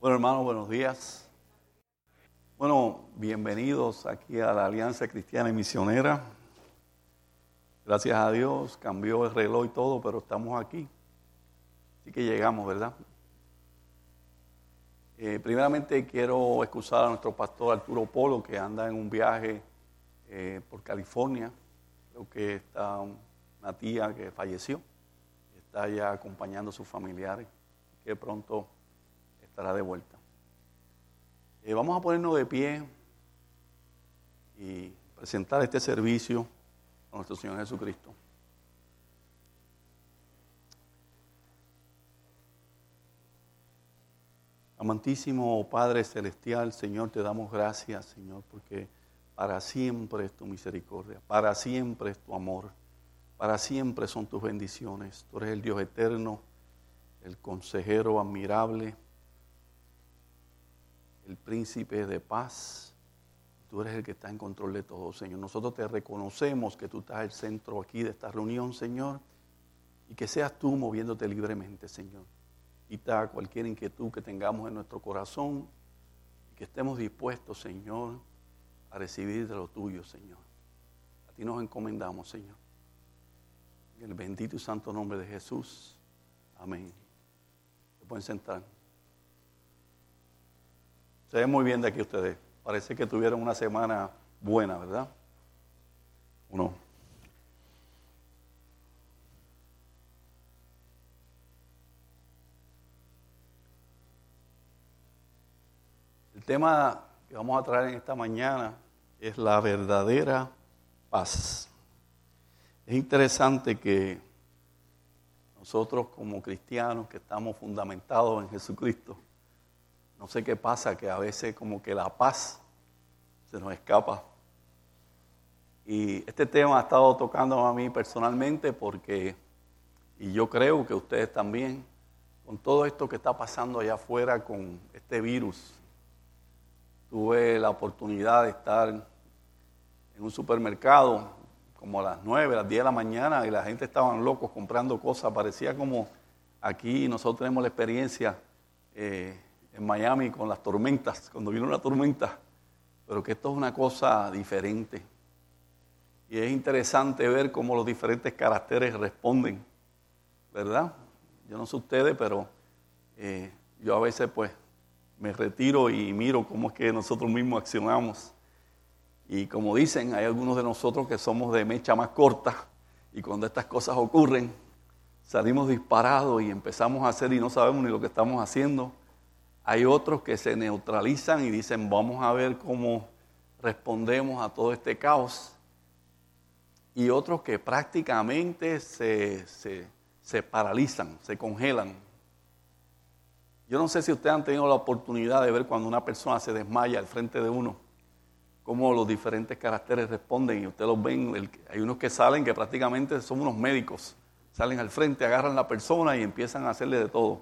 Bueno, hermanos, buenos días. Bueno, bienvenidos aquí a la Alianza Cristiana y Misionera. Gracias a Dios, cambió el reloj y todo, pero estamos aquí. Así que llegamos, ¿verdad? Primeramente quiero excusar a nuestro pastor Arturo Polo, que anda en un viaje por California. Creo que está una tía que falleció. Está ya acompañando a sus familiares, que pronto estará de vuelta. Vamos a ponernos de pie y presentar este servicio a nuestro Señor Jesucristo. Amantísimo Padre Celestial, Señor, te damos gracias, Señor, porque para siempre es tu misericordia, para siempre es tu amor, para siempre son tus bendiciones. Tú eres el Dios eterno, el consejero admirable, el príncipe de paz. Tú eres el que está en control de todo, Señor. Nosotros te reconocemos que tú estás al centro aquí de esta reunión, Señor, y que seas tú moviéndote libremente, Señor. Quita cualquier inquietud que tengamos en nuestro corazón y que estemos dispuestos, Señor, a recibir de lo tuyo, Señor. A ti nos encomendamos, Señor. En el bendito y santo nombre de Jesús. Amén. Se pueden sentar. Se ven muy bien de aquí ustedes. Parece que tuvieron una semana buena, ¿verdad? ¿O no? El tema que vamos a traer en esta mañana es la verdadera paz. Es interesante que nosotros como cristianos que estamos fundamentados en Jesucristo, no sé qué pasa, que a veces como que la paz se nos escapa. Y este tema ha estado tocando a mí personalmente porque, y yo creo que ustedes también, con todo esto que está pasando allá afuera con este virus. Tuve la oportunidad de estar en un supermercado como a las 9, a las 10 de la mañana y la gente estaban locos comprando cosas. Parecía como aquí nosotros tenemos la experiencia en Miami con las tormentas, cuando vino una tormenta, pero que esto es una cosa diferente. Y es interesante ver cómo los diferentes caracteres responden, ¿verdad? Yo no sé ustedes, pero yo a veces pues me retiro y miro cómo es que nosotros mismos accionamos. Y como dicen, hay algunos de nosotros que somos de mecha más corta y cuando estas cosas ocurren, salimos disparados y empezamos a hacer y no sabemos ni lo que estamos haciendo. Hay otros que se neutralizan y dicen, vamos a ver cómo respondemos a todo este caos. Y otros que prácticamente se paralizan, se congelan. Yo no sé si ustedes han tenido la oportunidad de ver cuando una persona se desmaya al frente de uno, cómo los diferentes caracteres responden. Y ustedes los ven, hay unos que salen que prácticamente son unos médicos. Salen al frente, agarran a la persona y empiezan a hacerle de todo.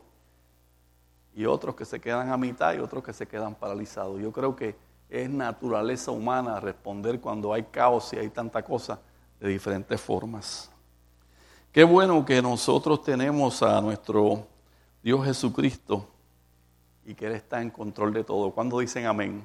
Y otros que se quedan a mitad y otros que se quedan paralizados. Yo creo que es naturaleza humana responder cuando hay caos y hay tanta cosa de diferentes formas. Qué bueno que nosotros tenemos a nuestro Dios Jesucristo y que Él está en control de todo. ¿Cuándo dicen amén?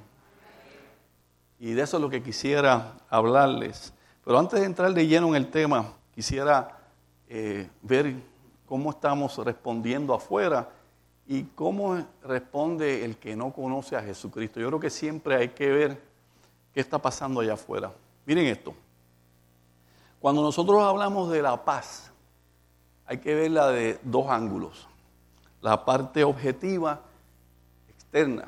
Y de eso es lo que quisiera hablarles. Pero antes de entrar de lleno en el tema, quisiera ver cómo estamos respondiendo afuera y cómo responde el que no conoce a Jesucristo. Yo creo que siempre hay que ver qué está pasando allá afuera. Miren esto. Cuando nosotros hablamos de la paz, hay que verla de dos ángulos. La parte objetiva, externa,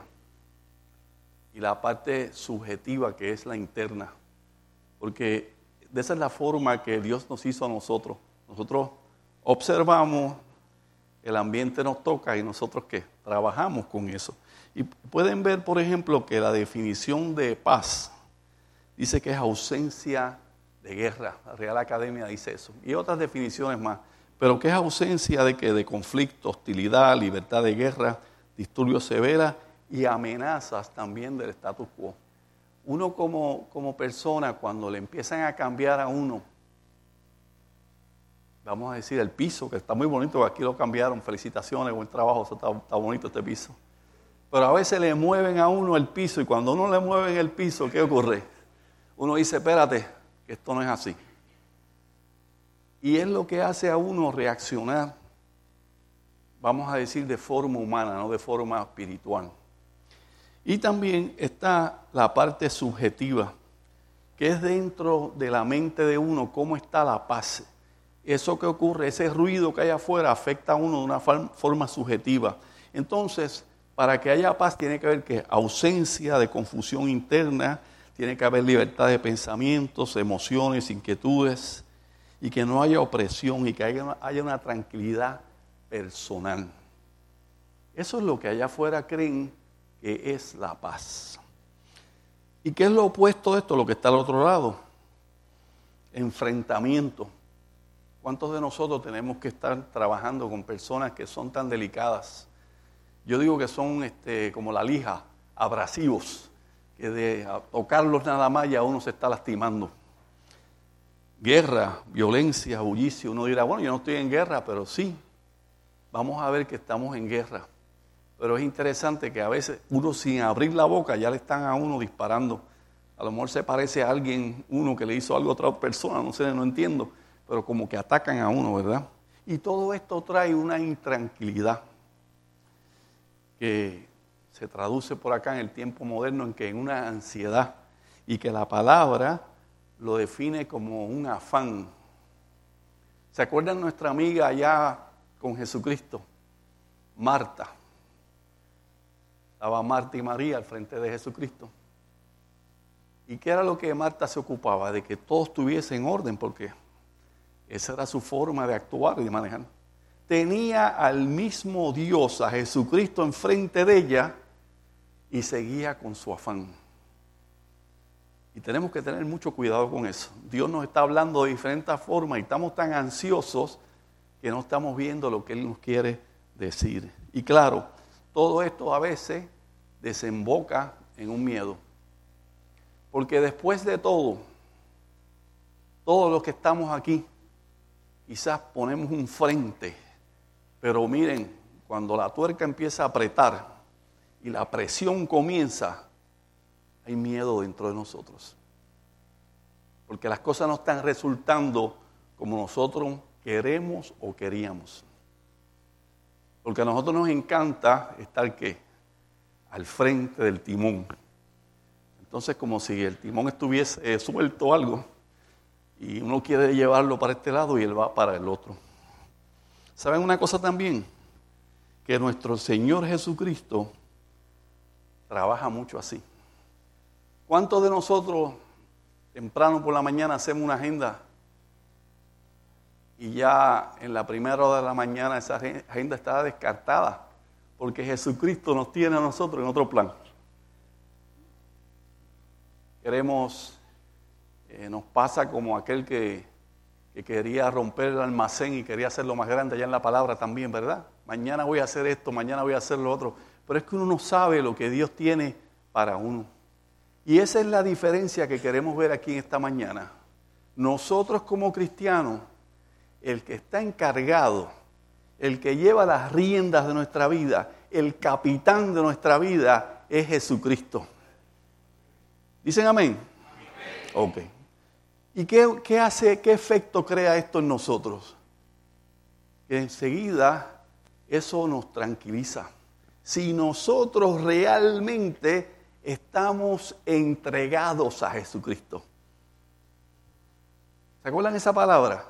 y la parte subjetiva, que es la interna. Porque de esa es la forma que Dios nos hizo a nosotros. Nosotros observamos, el ambiente nos toca y nosotros ¿qué? Trabajamos con eso. Y pueden ver, por ejemplo, que la definición de paz dice que es ausencia de guerra. La Real Academia dice eso. Y otras definiciones más. Pero que es ausencia de ¿qué? De conflicto, hostilidad, libertad de guerra, disturbios severos y amenazas también del status quo. Uno como persona, cuando le empiezan a cambiar a uno, vamos a decir, el piso, que está muy bonito, aquí lo cambiaron, felicitaciones, buen trabajo, está bonito este piso. Pero a veces le mueven a uno el piso y cuando uno le mueven el piso, ¿qué ocurre? Uno dice, espérate, que esto no es así. Y es lo que hace a uno reaccionar, vamos a decir, de forma humana, no de forma espiritual. Y también está la parte subjetiva, que es dentro de la mente de uno, cómo está la paz. Eso que ocurre, ese ruido que hay afuera, afecta a uno de una forma subjetiva. Entonces, para que haya paz tiene que haber que ausencia de confusión interna, tiene que haber libertad de pensamientos, emociones, inquietudes, y que no haya opresión y que haya una tranquilidad personal. Eso es lo que allá afuera creen que es la paz. ¿Y qué es lo opuesto de esto? Lo que está al otro lado. Enfrentamiento. ¿Cuántos de nosotros tenemos que estar trabajando con personas que son tan delicadas? Yo digo que son como la lija, abrasivos, que de tocarlos nada más ya uno se está lastimando. Guerra, violencia, bullicio. Uno dirá, bueno, yo no estoy en guerra, pero sí. Vamos a ver que estamos en guerra. Pero es interesante que a veces uno sin abrir la boca ya le están a uno disparando. A lo mejor se parece a alguien, uno que le hizo algo a otra persona, no sé, no entiendo. Pero como que atacan a uno, ¿verdad? Y todo esto trae una intranquilidad que se traduce por acá en el tiempo moderno en una ansiedad y que la palabra lo define como un afán. ¿Se acuerdan nuestra amiga allá con Jesucristo? Marta. Estaba Marta y María al frente de Jesucristo. ¿Y qué era lo que Marta se ocupaba? De que todo estuviese en orden, porque esa era su forma de actuar y de manejar. Tenía al mismo Dios, a Jesucristo, enfrente de ella y seguía con su afán. Y tenemos que tener mucho cuidado con eso. Dios nos está hablando de diferentes formas y estamos tan ansiosos que no estamos viendo lo que Él nos quiere decir. Y claro, todo esto a veces desemboca en un miedo. Porque después de todo, todos los que estamos aquí, quizás ponemos un frente. Pero miren, cuando la tuerca empieza a apretar y la presión comienza, hay miedo dentro de nosotros. Porque las cosas no están resultando como nosotros queremos o queríamos. Porque a nosotros nos encanta estar, ¿qué? Al frente del timón. Entonces, como si el timón estuviese suelto o algo, y uno quiere llevarlo para este lado y él va para el otro. ¿Saben una cosa también? Que nuestro Señor Jesucristo trabaja mucho así. ¿Cuántos de nosotros temprano por la mañana hacemos una agenda y ya en la primera hora de la mañana esa agenda está descartada? Porque Jesucristo nos tiene a nosotros en otro plan. Nos pasa como aquel que quería romper el almacén y quería hacerlo más grande allá en la palabra también, ¿verdad? Mañana voy a hacer esto, mañana voy a hacer lo otro. Pero es que uno no sabe lo que Dios tiene para uno. Y esa es la diferencia que queremos ver aquí en esta mañana. Nosotros como cristianos, el que está encargado, el que lleva las riendas de nuestra vida, el capitán de nuestra vida es Jesucristo. ¿Dicen amén? Ok. ¿Y qué hace, qué efecto crea esto en nosotros? Que enseguida eso nos tranquiliza. Si nosotros realmente estamos entregados a Jesucristo. ¿Se acuerdan esa palabra?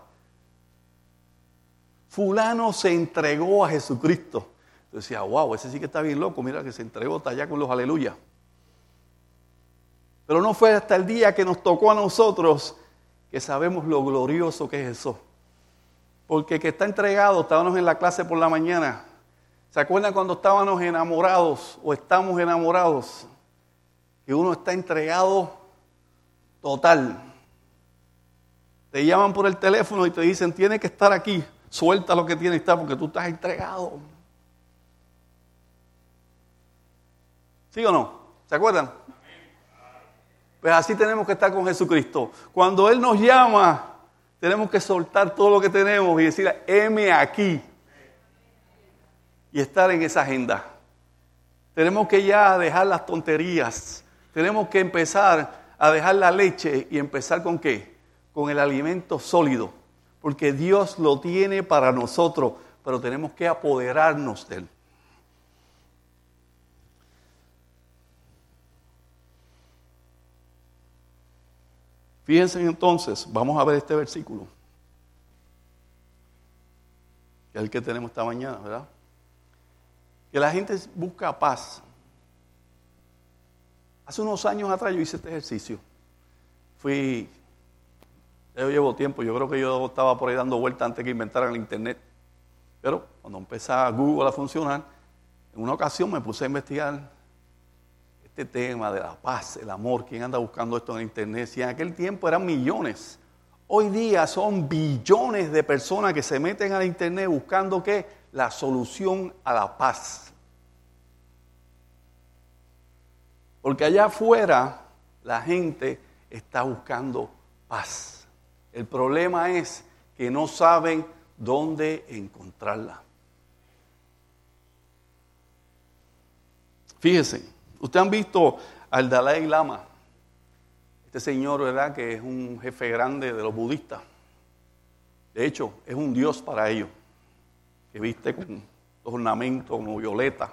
Fulano se entregó a Jesucristo. Yo decía, wow, ese sí que está bien loco, mira que se entregó, está allá con los aleluya. Pero no fue hasta el día que nos tocó a nosotros que sabemos lo glorioso que es eso. Porque el que está entregado, estábamos en la clase por la mañana. ¿Se acuerdan cuando estábamos enamorados o estamos enamorados? Que uno está entregado total. Te llaman por el teléfono y te dicen, tienes que estar aquí. Suelta lo que tienes que estar porque tú estás entregado. ¿Sí o no? ¿Se acuerdan? Pues así tenemos que estar con Jesucristo. Cuando Él nos llama, tenemos que soltar todo lo que tenemos y decir, heme aquí. Y estar en esa agenda. Tenemos que ya dejar las tonterías. Tenemos que empezar a dejar la leche y empezar ¿con qué? Con el alimento sólido. Porque Dios lo tiene para nosotros, pero tenemos que apoderarnos de Él. Fíjense entonces, vamos a ver este versículo, que es el que tenemos esta mañana, ¿verdad? Que la gente busca paz. Hace unos años atrás yo hice este ejercicio. Yo llevo tiempo, yo creo que yo estaba por ahí dando vueltas antes que inventaran el internet. Pero cuando empezó Google a funcionar, en una ocasión me puse a investigar este tema de la paz, el amor. ¿Quién anda buscando esto en internet? Si en aquel tiempo eran millones, hoy día son billones de personas que se meten al internet buscando ¿qué? La solución a la paz. Porque allá afuera la gente está buscando paz. El problema es que no saben dónde encontrarla. Fíjense, ustedes han visto al Dalai Lama, este señor, ¿verdad?, que es un jefe grande de los budistas. De hecho, es un dios para ellos, que viste con los ornamentos como violeta,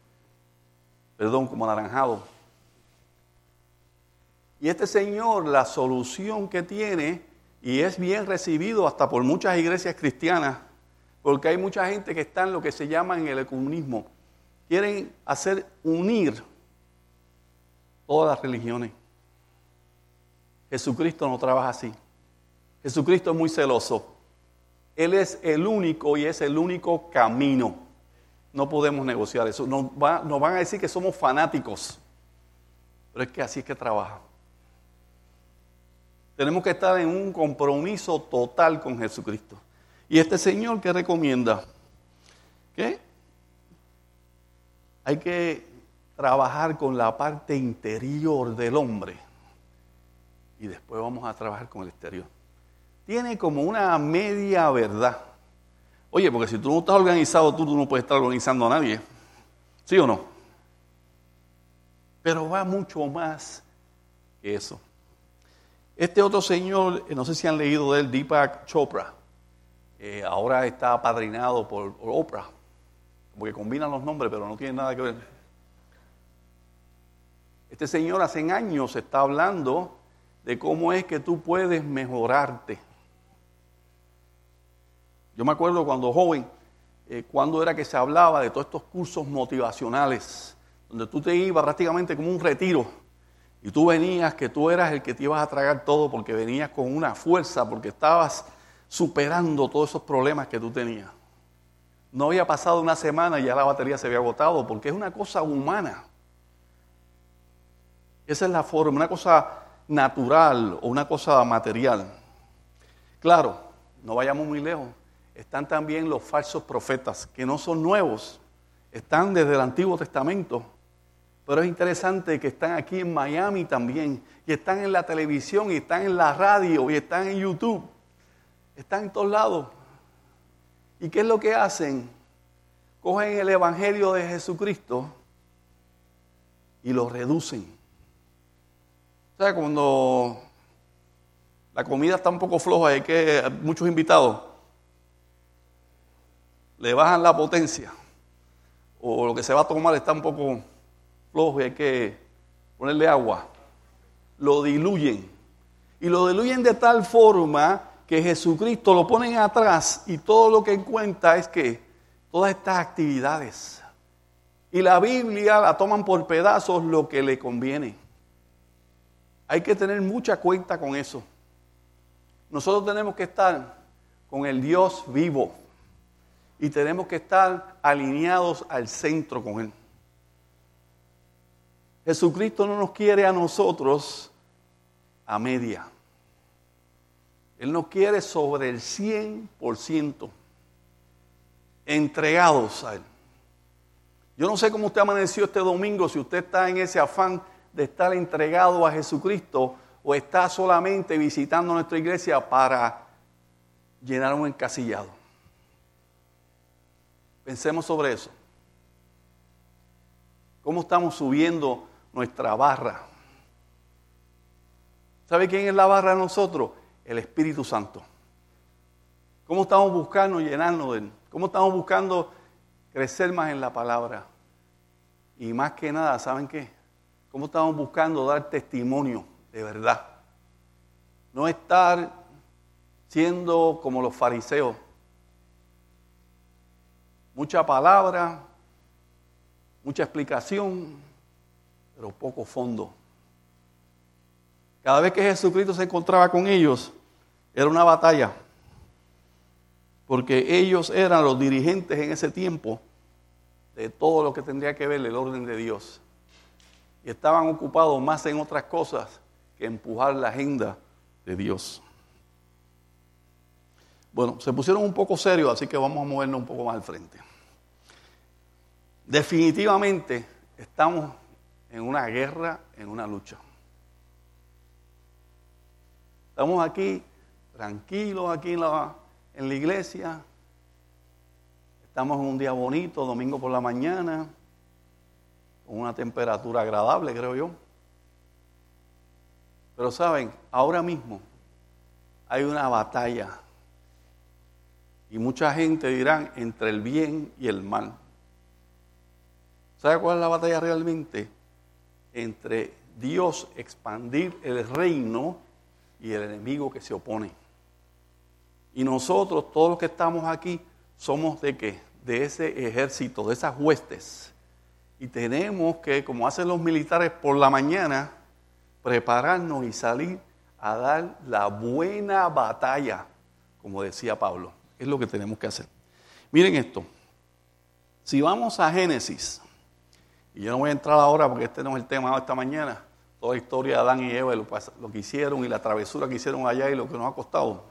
como anaranjado. Y este señor, la solución que tiene, y es bien recibido hasta por muchas iglesias cristianas, porque hay mucha gente que está en lo que se llama en el ecumenismo. Quieren hacer unir todas las religiones. Jesucristo no trabaja así. Jesucristo es muy celoso. Él es el único y es el único camino. No podemos negociar eso. Nos van a decir que somos fanáticos, pero es que así es que trabaja. Tenemos que estar en un compromiso total con Jesucristo. Y este Señor, ¿qué recomienda? ¿Qué? Hay que trabajar con la parte interior del hombre. Y después vamos a trabajar con el exterior. Tiene como una media verdad. Oye, porque si tú no estás organizado, tú no puedes estar organizando a nadie. ¿Sí o no? Pero va mucho más que eso. Este otro señor, no sé si han leído de él, Deepak Chopra, ahora está apadrinado por Oprah, porque combinan los nombres, pero no tienen nada que ver. Este señor hace años está hablando de cómo es que tú puedes mejorarte. Yo me acuerdo cuando joven, cuando era que se hablaba de todos estos cursos motivacionales, donde tú te ibas prácticamente como un retiro, y tú venías, que tú eras el que te ibas a tragar todo porque venías con una fuerza, porque estabas superando todos esos problemas que tú tenías. No había pasado una semana y ya la batería se había agotado, porque es una cosa humana. Esa es la forma, una cosa natural o una cosa material. Claro, no vayamos muy lejos. Están también los falsos profetas, que no son nuevos, están desde el Antiguo Testamento. Pero es interesante que están aquí en Miami también, y están en la televisión, y están en la radio, y están en YouTube. Están en todos lados. ¿Y qué es lo que hacen? Cogen el Evangelio de Jesucristo y lo reducen. O sea, cuando la comida está un poco floja y hay muchos invitados, le bajan la potencia, o lo que se va a tomar está un poco flojo y hay que ponerle agua, lo diluyen. Y lo diluyen de tal forma que Jesucristo lo ponen atrás y todo lo que cuenta es que todas estas actividades. Y la Biblia la toman por pedazos lo que le conviene. Hay que tener mucha cuenta con eso. Nosotros tenemos que estar con el Dios vivo y tenemos que estar alineados al centro con Él. Jesucristo no nos quiere a nosotros a media. Él nos quiere sobre el 100%, entregados a Él. Yo no sé cómo usted amaneció este domingo, si usted está en ese afán de estar entregado a Jesucristo o está solamente visitando nuestra iglesia para llenar un encasillado. Pensemos sobre eso. ¿Cómo estamos subiendo nuestra barra? ¿Sabe quién es la barra de nosotros? El Espíritu Santo. ¿Cómo estamos buscando llenarnos de Él? ¿Cómo estamos buscando crecer más en la palabra? Y más que nada, ¿saben qué? ¿Cómo estamos buscando dar testimonio de verdad? No estar siendo como los fariseos. Mucha palabra, mucha explicación, pero poco fondo. Cada vez que Jesucristo se encontraba con ellos, era una batalla. Porque ellos eran los dirigentes en ese tiempo de todo lo que tendría que ver el orden de Dios. Y estaban ocupados más en otras cosas que empujar la agenda de Dios. Bueno, se pusieron un poco serios, así que vamos a movernos un poco más al frente. Definitivamente estamos en una guerra, en una lucha. Estamos aquí, tranquilos, aquí en la iglesia. Estamos en un día bonito, domingo por la mañana, con una temperatura agradable, creo yo. Pero saben, ahora mismo hay una batalla. Y mucha gente dirán entre el bien y el mal. ¿Sabe cuál es la batalla realmente? Entre Dios expandir el reino y el enemigo que se opone. Y nosotros, todos los que estamos aquí, somos ¿de qué? De ese ejército, de esas huestes. Y tenemos que, como hacen los militares por la mañana, prepararnos y salir a dar la buena batalla, como decía Pablo. Es lo que tenemos que hacer. Miren esto. Si vamos a Génesis, y yo no voy a entrar ahora porque este no es el tema de esta mañana, toda la historia de Adán y Eva, lo que hicieron y la travesura que hicieron allá y lo que nos ha costado.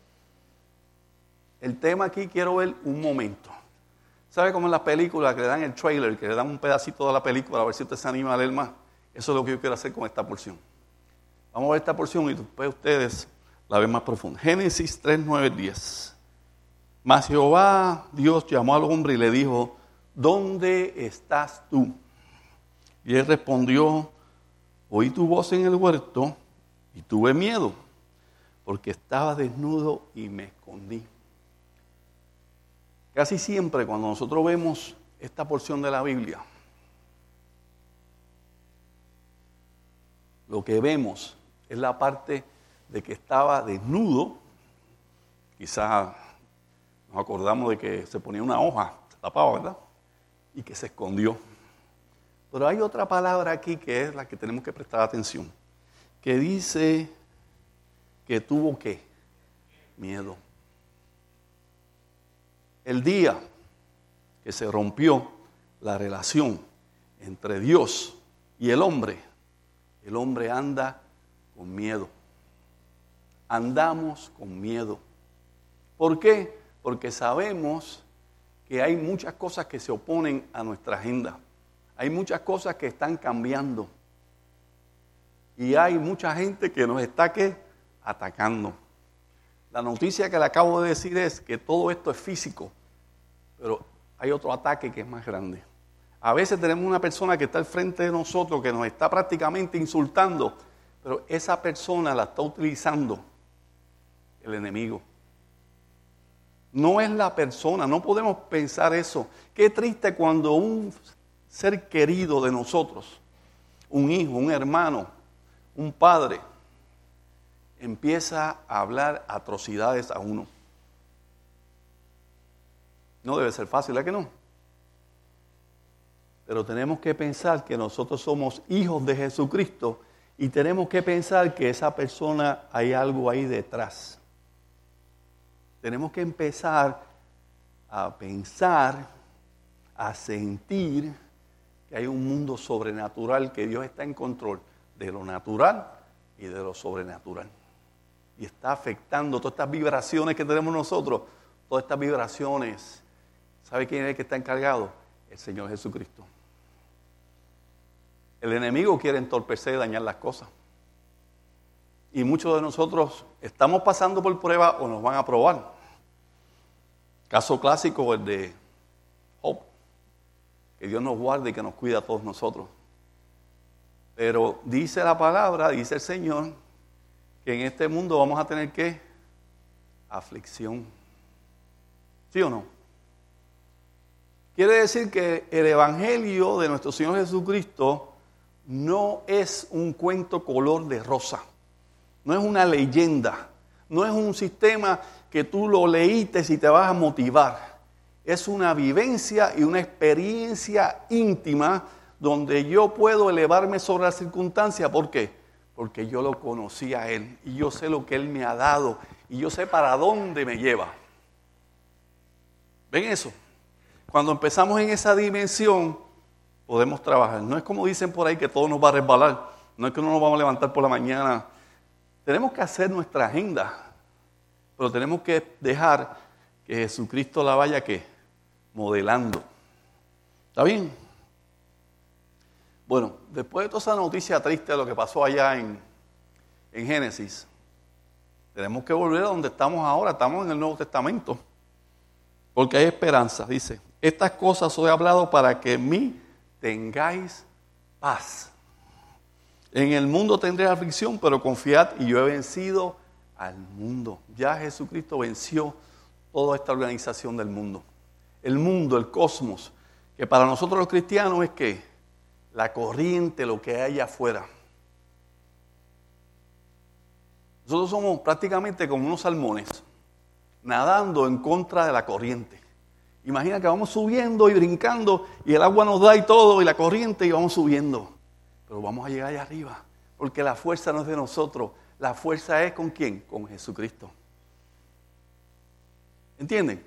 El tema aquí quiero ver un momento. ¿Sabe cómo en las películas que le dan el trailer, que le dan un pedacito de la película a ver si usted se anima a leer más? Eso es lo que yo quiero hacer con esta porción. Vamos a ver esta porción y después ustedes la ven más profunda. Génesis 3, 9, 10. Mas Jehová, Dios, llamó al hombre y le dijo, ¿dónde estás tú? Y él respondió, oí tu voz en el huerto y tuve miedo, porque estaba desnudo y me escondí. Casi siempre cuando nosotros vemos esta porción de la Biblia, lo que vemos es la parte de que estaba desnudo. Quizás nos acordamos de que se ponía una hoja, se tapaba, ¿verdad? Y que se escondió. Pero hay otra palabra aquí que es la que tenemos que prestar atención, que dice que tuvo ¿qué? Miedo. El día que se rompió la relación entre Dios y el hombre anda con miedo. Andamos con miedo. ¿Por qué? Porque sabemos que hay muchas cosas que se oponen a nuestra agenda. Hay muchas cosas que están cambiando. Y hay mucha gente que nos está ¿qué? Atacando. La noticia que le acabo de decir es que todo esto es físico, pero hay otro ataque que es más grande. A veces tenemos una persona que está al frente de nosotros que nos está prácticamente insultando, pero esa persona la está utilizando el enemigo. No es la persona, no podemos pensar eso. Qué triste cuando un ser querido de nosotros, un hijo, un hermano, un padre, empieza a hablar atrocidades a uno. No debe ser fácil, ¿es que no? Pero tenemos que pensar que nosotros somos hijos de Jesucristo y tenemos que pensar que esa persona hay algo ahí detrás. Tenemos que empezar a pensar, a sentir que hay un mundo sobrenatural, que Dios está en control de lo natural y de lo sobrenatural. Y está afectando todas estas vibraciones que tenemos nosotros, todas estas vibraciones. ¿Sabe quién es el que está encargado? El Señor Jesucristo. El enemigo quiere entorpecer y dañar las cosas. Y muchos de nosotros estamos pasando por prueba o nos van a probar. Caso clásico el de Job, que Dios nos guarde y que nos cuide a todos nosotros. Pero dice la palabra, dice el Señor, que en este mundo vamos a tener ¿qué? Aflicción. ¿Sí o no? Quiere decir que el Evangelio de nuestro Señor Jesucristo no es un cuento color de rosa, no es una leyenda, no es un sistema que tú lo leíste y te vas a motivar. Es una vivencia y una experiencia íntima donde yo puedo elevarme sobre las circunstancias. ¿Por qué? Porque yo lo conocí a Él y yo sé lo que Él me ha dado y yo sé para dónde me lleva. ¿Ven eso? Cuando empezamos en esa dimensión, podemos trabajar. No es como dicen por ahí que todo nos va a resbalar. No es que no nos vamos a levantar por la mañana. Tenemos que hacer nuestra agenda, pero tenemos que dejar que Jesucristo la vaya ¿qué? Modelando. ¿Está bien? Bueno, después de toda esa noticia triste de lo que pasó allá en Génesis, tenemos que volver a donde estamos ahora. Estamos en el Nuevo Testamento. Porque hay esperanza. Dice, estas cosas os he hablado para que en mí tengáis paz. En el mundo tendréis aflicción, pero confiad y yo he vencido al mundo. Ya Jesucristo venció toda esta organización del mundo. El mundo, el cosmos, que para nosotros los cristianos es que la corriente, lo que hay afuera. Nosotros somos prácticamente como unos salmones, nadando en contra de la corriente. Imagina que vamos subiendo y brincando y el agua nos da y todo y la corriente y vamos subiendo. Pero vamos a llegar allá arriba, porque la fuerza no es de nosotros, la fuerza es ¿con quién? Con Jesucristo. ¿Entienden?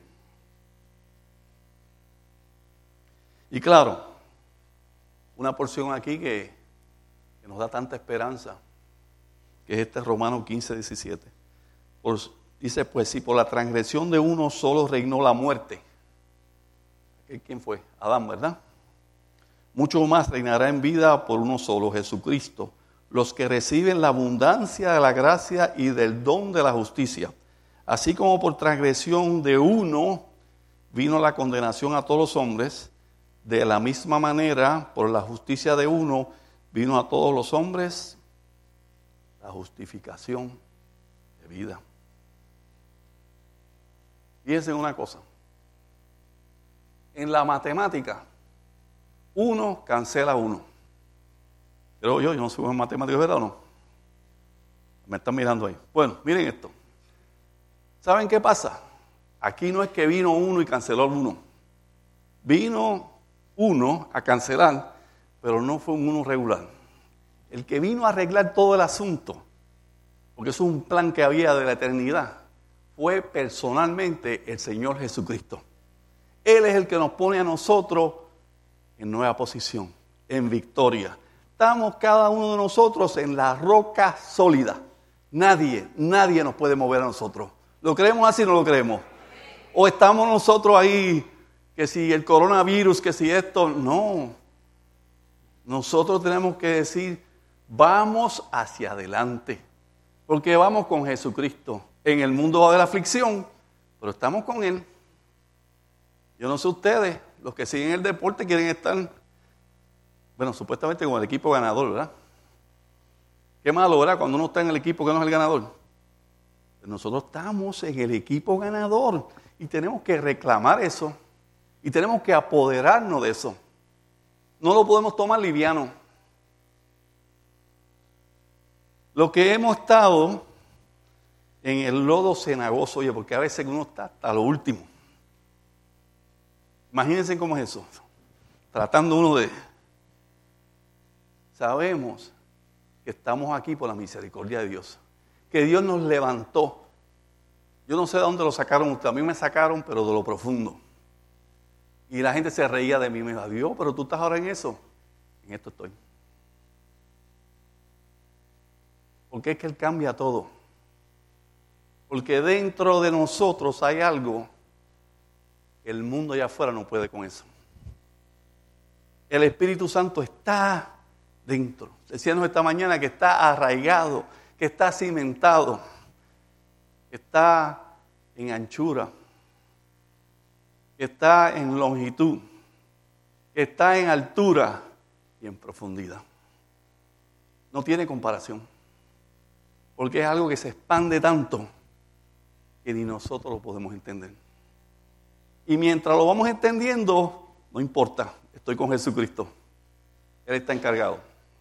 Y claro, una porción aquí que nos da tanta esperanza, que es este Romanos 15, 17. Dice, pues si por la transgresión de uno solo reinó la muerte. ¿Quién fue? Adán, ¿verdad? Mucho más reinará en vida por uno solo, Jesucristo, los que reciben la abundancia de la gracia y del don de la justicia. Así como por transgresión de uno vino la condenación a todos los hombres, de la misma manera, por la justicia de uno, vino a todos los hombres la justificación de vida. Fíjense una cosa. En la matemática, uno cancela uno. Pero yo no soy buen matemático, ¿verdad o no? Me están mirando ahí. Bueno, miren esto. ¿Saben qué pasa? Aquí no es que vino uno y canceló uno. Vino uno a cancelar, pero no fue un uno regular. El que vino a arreglar todo el asunto, porque eso es un plan que había de la eternidad, fue personalmente el Señor Jesucristo. Él es el que nos pone a nosotros en nueva posición, en victoria. Estamos cada uno de nosotros en la roca sólida. Nadie nos puede mover a nosotros. ¿Lo creemos así o no lo creemos? ¿O estamos nosotros ahí, que si el coronavirus, que si esto? No. Nosotros tenemos que decir, vamos hacia adelante. Porque vamos con Jesucristo. En el mundo va a haber aflicción, pero estamos con Él. Yo no sé ustedes, los que siguen el deporte quieren estar, bueno, supuestamente con el equipo ganador, ¿verdad? Qué malo, ¿verdad? Cuando uno está en el equipo que no es el ganador. Nosotros estamos en el equipo ganador y tenemos que reclamar eso y tenemos que apoderarnos de eso. No lo podemos tomar liviano. Lo que hemos estado en el lodo cenagoso, oye, porque a veces uno está hasta lo último. Imagínense cómo es eso. Tratando uno de... Sabemos que estamos aquí por la misericordia de Dios. Que Dios nos levantó. Yo no sé de dónde lo sacaron ustedes. A mí me sacaron, pero de lo profundo. Y la gente se reía de mí. Me dijo, Dios, pero tú estás ahora en eso. En esto estoy. Porque es que Él cambia todo. Porque dentro de nosotros hay algo. El mundo allá afuera no puede con eso. El Espíritu Santo está dentro. Decíamos esta mañana que está arraigado, que está cimentado, que está en anchura, que está en longitud, que está en altura y en profundidad. No tiene comparación, porque es algo que se expande tanto que ni nosotros lo podemos entender. Y mientras lo vamos entendiendo, no importa, estoy con Jesucristo. Él está encargado.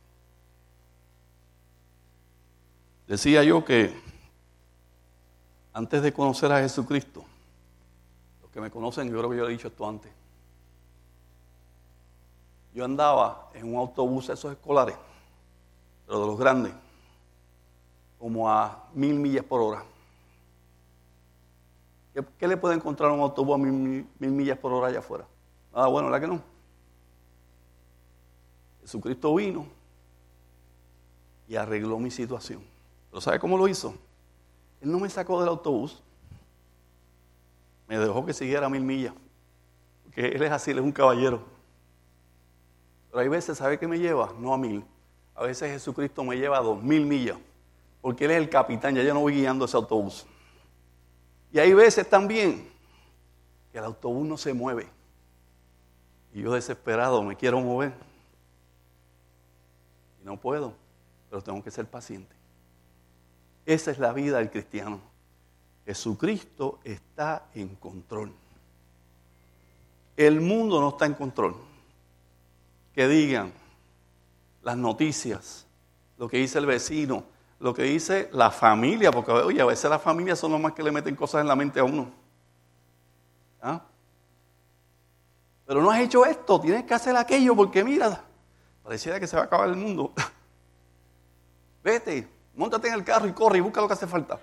Decía yo que antes de conocer a Jesucristo, los que me conocen, yo creo que yo he dicho esto antes, yo andaba en un autobús esos escolares, pero de los grandes, como a 1000 millas por hora. ¿Qué le puede encontrar un autobús a 1000 millas por hora allá afuera? Nada bueno, ¿verdad que no? Jesucristo vino y arregló mi situación. ¿Pero sabe cómo lo hizo? Él no me sacó del autobús, me dejó que siguiera a 1000 millas, porque Él es así, Él es un caballero. Pero hay veces, ¿sabe qué me lleva? No a 1000. A veces Jesucristo me lleva a 2000 millas, porque Él es el capitán, ya yo no voy guiando ese autobús. Y hay veces también que el autobús no se mueve. Y yo desesperado me quiero mover. Y no puedo, pero tengo que ser paciente. Esa es la vida del cristiano. Jesucristo está en control. El mundo no está en control. Que digan las noticias, lo que dice el vecino, lo que dice la familia, porque oye, a veces las familias son los más que le meten cosas en la mente a uno. ¿Ah? Pero no has hecho esto, tienes que hacer aquello, porque mira, pareciera que se va a acabar el mundo. Vete, móntate en el carro y corre y busca lo que hace falta.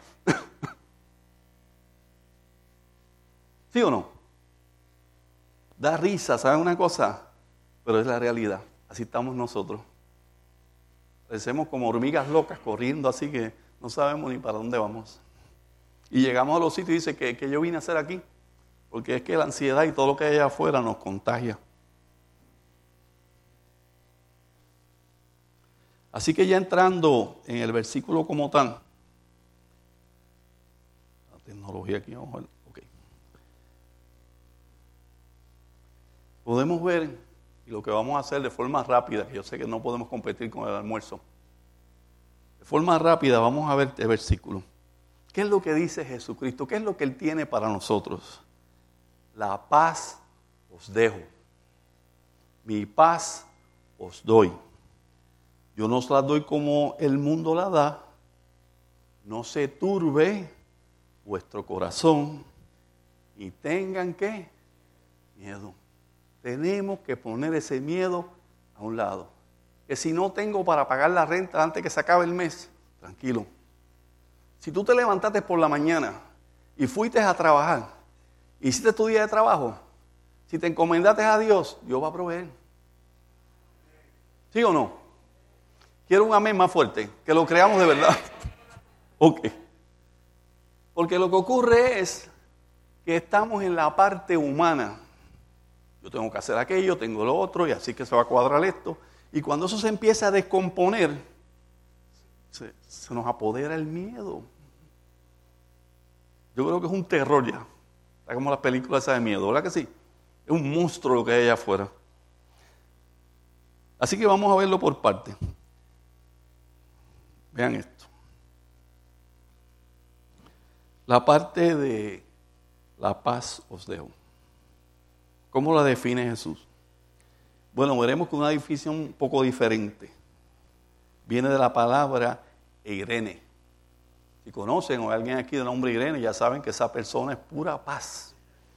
¿Sí o no? Da risa, ¿saben una cosa? Pero es la realidad, así estamos nosotros. Parecemos como hormigas locas corriendo así que no sabemos ni para dónde vamos. Y llegamos a los sitios y dice que yo vine a hacer aquí, porque es que la ansiedad y todo lo que hay allá afuera nos contagia. Así que ya entrando en el versículo como tal, la tecnología aquí, vamos a ver, okay. Podemos ver, y lo que vamos a hacer de forma rápida, que yo sé que no podemos competir con el almuerzo, de forma rápida vamos a ver este versículo. ¿Qué es lo que dice Jesucristo? ¿Qué es lo que Él tiene para nosotros? La paz os dejo, mi paz os doy. Yo no os la doy como el mundo la da. No se turbe vuestro corazón y tengan ¿qué? Miedo. Tenemos que poner ese miedo a un lado. Que si no tengo para pagar la renta antes que se acabe el mes, tranquilo. Si tú te levantaste por la mañana y fuiste a trabajar, hiciste tu día de trabajo, si te encomendaste a Dios, Dios va a proveer. ¿Sí o no? Quiero un amén más fuerte, que lo creamos de verdad. Ok. Porque lo que ocurre es que estamos en la parte humana. Yo tengo que hacer aquello, tengo lo otro, y así que se va a cuadrar esto. Y cuando eso se empieza a descomponer, se nos apodera el miedo. Yo creo que es un terror ya. Está como las películas esas de miedo, ¿verdad que sí? Es un monstruo lo que hay allá afuera. Así que vamos a verlo por partes. Vean esto. La parte de la paz os dejo. ¿Cómo la define Jesús? Bueno, veremos que una definición un poco diferente. Viene de la palabra Irene. Si conocen o hay alguien aquí de nombre Irene, ya saben que esa persona es pura paz.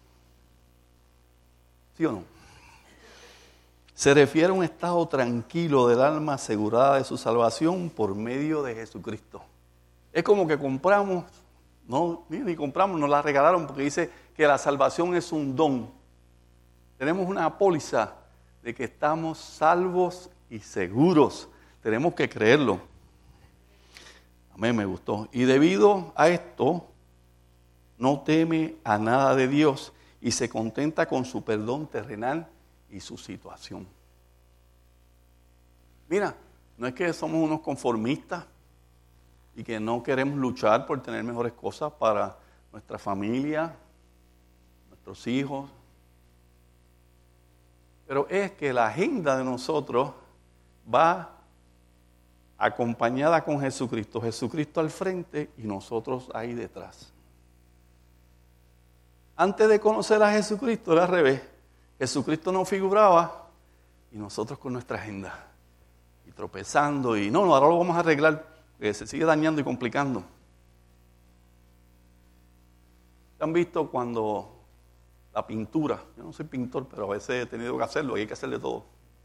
¿Sí o no? Se refiere a un estado tranquilo del alma asegurada de su salvación por medio de Jesucristo. Es como que compramos, no, ni compramos, nos la regalaron porque dice que la salvación es un don. Tenemos una póliza de que estamos salvos y seguros. Tenemos que creerlo. Amén, me gustó. Y debido a esto, no teme a nada de Dios y se contenta con su perdón terrenal y su situación. Mira, no es que somos unos conformistas y que no queremos luchar por tener mejores cosas para nuestra familia, nuestros hijos. Pero es que la agenda de nosotros va acompañada con Jesucristo. Jesucristo al frente y nosotros ahí detrás. Antes de conocer a Jesucristo era al revés. Jesucristo nos figuraba y nosotros con nuestra agenda. Y tropezando y no, ahora lo vamos a arreglar, porque se sigue dañando y complicando. ¿Han visto cuando la pintura? Yo no soy pintor, pero a veces he tenido que hacerlo y hay que hacerle todo.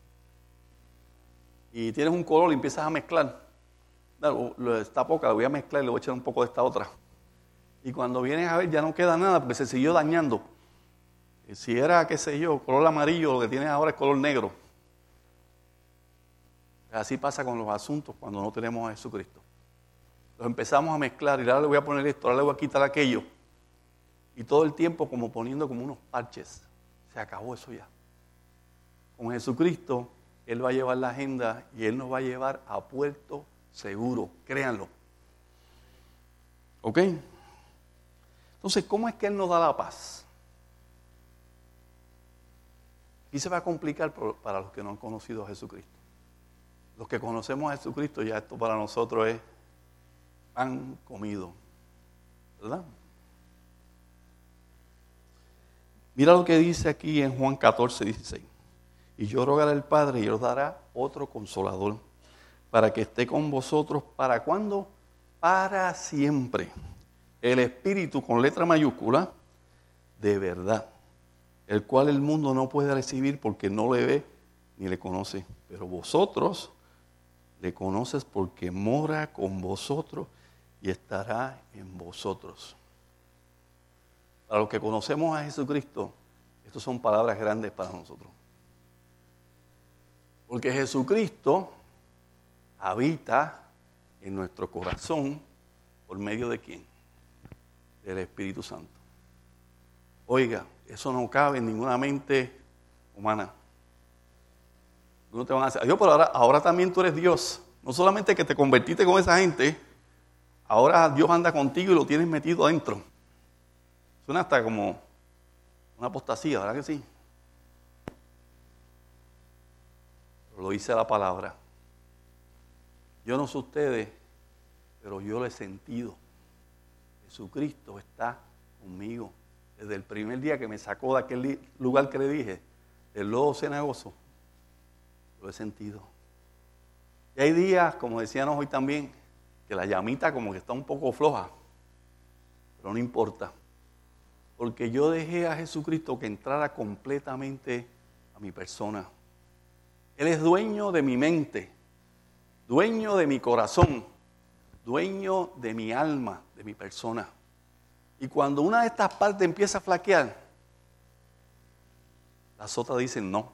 Y tienes un color y empiezas a mezclar. Esta poca la voy a mezclar y le voy a echar un poco de esta otra. Y cuando vienes a ver ya no queda nada porque se siguió dañando. Y si era, qué sé yo, color amarillo, lo que tienes ahora es color negro. Así pasa con los asuntos cuando no tenemos a Jesucristo. Los empezamos a mezclar y ahora le voy a poner esto, ahora le voy a quitar aquello. Y todo el tiempo como poniendo como unos parches. Se acabó eso ya. Con Jesucristo, Él va a llevar la agenda y Él nos va a llevar a puerto seguro. Créanlo. ¿Ok? Entonces, ¿cómo es que Él nos da la paz? Y se va a complicar para los que no han conocido a Jesucristo. Los que conocemos a Jesucristo, ya esto para nosotros es pan comido. ¿Verdad? Mira lo que dice aquí en Juan 14, 16. Y yo rogaré al Padre y os dará otro consolador para que esté con vosotros. ¿Para cuándo? Para siempre. El Espíritu con letra mayúscula de verdad, el cual el mundo no puede recibir porque no le ve ni le conoce. Pero vosotros le conoces porque mora con vosotros y estará en vosotros. Para los que conocemos a Jesucristo, estas son palabras grandes para nosotros. Porque Jesucristo habita en nuestro corazón por medio de ¿quién? Del Espíritu Santo. Oiga, eso no cabe en ninguna mente humana. No te van a decir, Dios, pero ahora también tú eres Dios. No solamente que te convertiste con esa gente, ahora Dios anda contigo y lo tienes metido adentro. Suena hasta como una apostasía, ¿verdad que sí? Pero lo dice la palabra. Yo no sé ustedes, pero yo lo he sentido. Jesucristo está conmigo. Desde el primer día que me sacó de aquel lugar que le dije, el lodo cenagoso, lo he sentido. Y hay días, como decíamos hoy también, que la llamita como que está un poco floja, pero no importa. Porque yo dejé a Jesucristo que entrara completamente a mi persona. Él es dueño de mi mente, dueño de mi corazón, dueño de mi alma, de mi persona. Y cuando una de estas partes empieza a flaquear, las otras dicen no.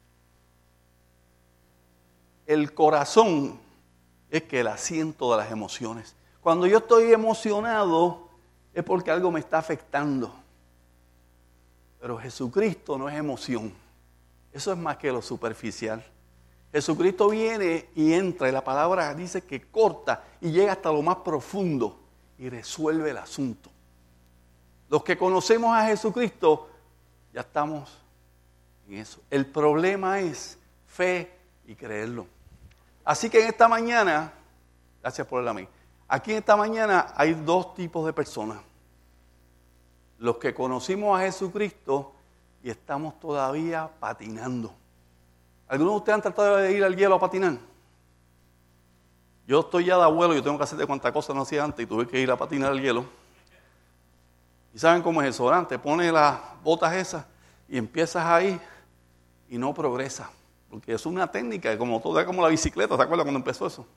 El corazón es que el asiento de las emociones. Cuando yo estoy emocionado es porque algo me está afectando. Pero Jesucristo no es emoción. Eso es más que lo superficial. Jesucristo viene y entra y la palabra dice que corta y llega hasta lo más profundo y resuelve el asunto. Los que conocemos a Jesucristo ya estamos en eso. El problema es fe y creerlo. Así que en esta mañana, gracias por el amén. Aquí en esta mañana hay dos tipos de personas. Los que conocimos a Jesucristo y estamos todavía patinando. ¿Algunos de ustedes han tratado de ir al hielo a patinar? Yo estoy ya de abuelo, yo tengo que hacer de cuantas cosas no hacía antes y tuve que ir a patinar al hielo. ¿Y saben cómo es eso? ¿Verdad? Te pones las botas esas y empiezas ahí y no progresas. Porque es una técnica, como todo, es como la bicicleta, ¿te acuerdas cuando empezó eso?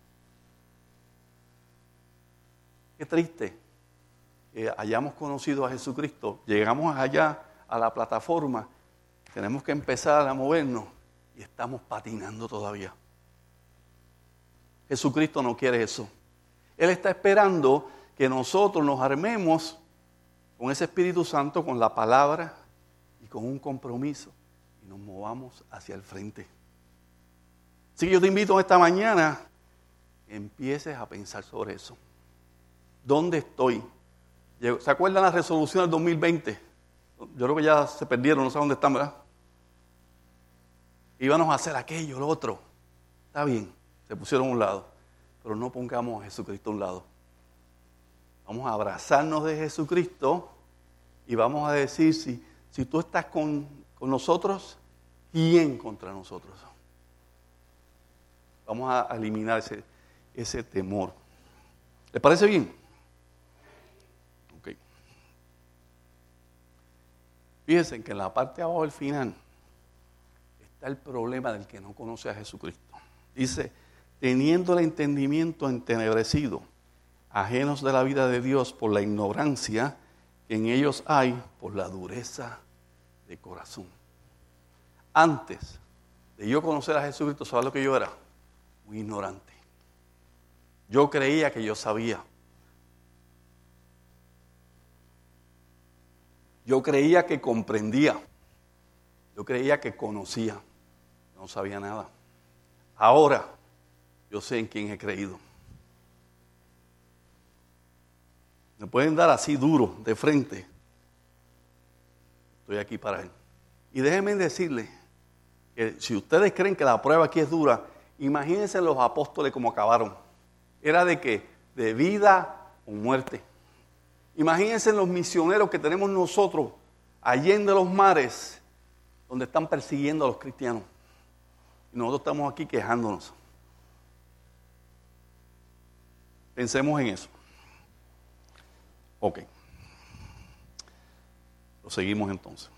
Qué triste que hayamos conocido a Jesucristo, llegamos allá a la plataforma, tenemos que empezar a movernos y estamos patinando todavía. Jesucristo no quiere eso. Él está esperando que nosotros nos armemos con ese Espíritu Santo, con la palabra y con un compromiso y nos movamos hacia el frente. Así que yo te invito esta mañana que empieces a pensar sobre eso. ¿Dónde estoy? ¿Se acuerdan las resoluciones del 2020? Yo creo que ya se perdieron, no sé dónde están, ¿verdad? íbamos a hacer aquello, lo otro. Está bien, se pusieron a un lado, pero no pongamos a Jesucristo a un lado. Vamos a abrazarnos de Jesucristo y vamos a decir, si tú estás con nosotros, ¿quién contra nosotros? Vamos a eliminar ese temor. ¿Les parece bien? Ok. Fíjense que en la parte de abajo del final está el problema del que no conoce a Jesucristo. Dice, teniendo el entendimiento entenebrecido, ajenos de la vida de Dios por la ignorancia que en ellos hay, por la dureza de corazón. Antes de yo conocer a Jesucristo, ¿sabes lo que yo era? Muy ignorante. Yo creía que yo sabía. Yo creía que comprendía. Yo creía que conocía. No sabía nada. Ahora, yo sé en quién he creído. Me pueden dar así duro, de frente. Estoy aquí para Él. Y déjenme decirles que si ustedes creen que la prueba aquí es dura, imagínense los apóstoles como acabaron. Era de qué? De vida o muerte. Imagínense los misioneros que tenemos nosotros allende los mares, donde están persiguiendo a los cristianos. Y nosotros estamos aquí quejándonos. Pensemos en eso. Ok. Lo seguimos entonces.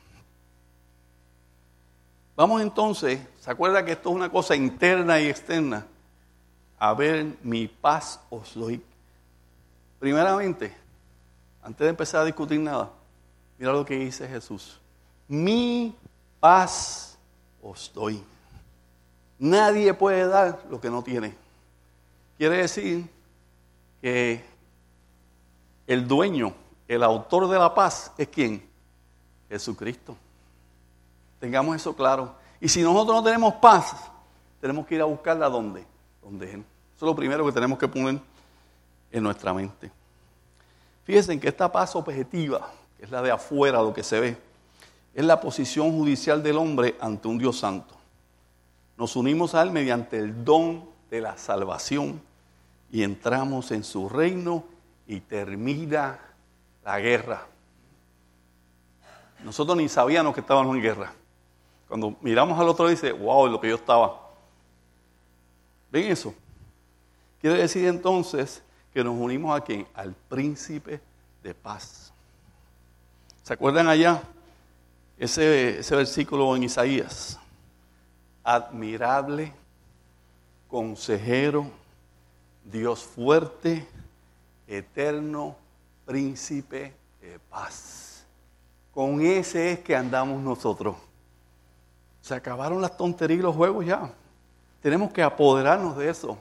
Vamos entonces, ¿se acuerda que esto es una cosa interna y externa? A ver, mi paz os doy. Primeramente, antes de empezar a discutir nada, mira lo que dice Jesús. Mi paz os doy. Nadie puede dar lo que no tiene. Quiere decir que el dueño, el autor de la paz, ¿es quién? Jesucristo. Tengamos eso claro. Y si nosotros no tenemos paz, tenemos que ir a buscarla ¿dónde? Donde Él. Eso es lo primero que tenemos que poner en nuestra mente. Fíjense que esta paz objetiva, que es la de afuera, lo que se ve, es la posición judicial del hombre ante un Dios santo. Nos unimos a Él mediante el don de la salvación y entramos en su reino y termina la guerra. Nosotros ni sabíamos que estábamos en guerra. Cuando miramos al otro dice, wow, es lo que yo estaba. ¿Ven eso? Quiere decir entonces que nos unimos a ¿quién? Al príncipe de paz. ¿Se acuerdan allá? Ese versículo en Isaías. Admirable, consejero, Dios fuerte, eterno, príncipe de paz. Con ese es que andamos nosotros. Se acabaron las tonterías y los juegos ya. Tenemos que apoderarnos de eso.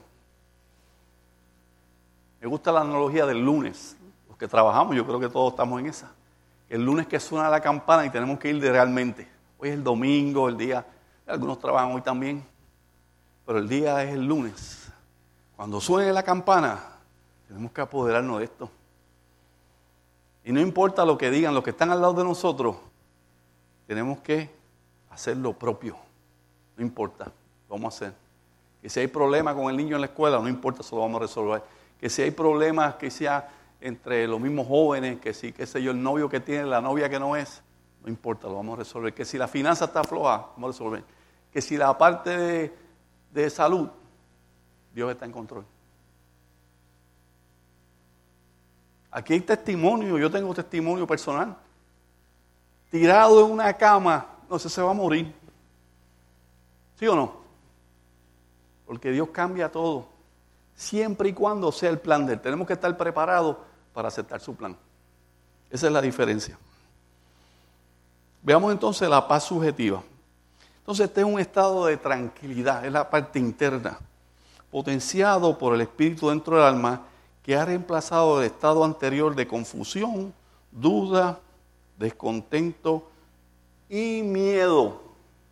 Me gusta la analogía del lunes. Los que trabajamos, yo creo que todos estamos en esa. El lunes que suena la campana y tenemos que ir de realmente. Hoy es el domingo, el día. Algunos trabajan hoy también. Pero el día es el lunes. Cuando suene la campana, tenemos que apoderarnos de esto. Y no importa lo que digan los que están al lado de nosotros, tenemos que hacer lo propio. No importa, lo vamos a hacer. Que si hay problemas con el niño en la escuela, no importa, eso lo vamos a resolver. Que si hay problemas que sea entre los mismos jóvenes, que si, qué sé yo, el novio que tiene, la novia que no es, no importa, lo vamos a resolver. Que si la finanza está floja, vamos a resolver. Que si la parte de salud, Dios está en control. Aquí hay testimonio, yo tengo testimonio personal. Tirado en una cama, no sé, se va a morir. ¿Sí o no? Porque Dios cambia todo. Siempre y cuando sea el plan de Él. Tenemos que estar preparados para aceptar su plan. Esa es la diferencia. Veamos entonces la paz subjetiva. Entonces este es un estado de tranquilidad, es la parte interna, potenciado por el espíritu dentro del alma, que ha reemplazado el estado anterior de confusión, duda, descontento y miedo.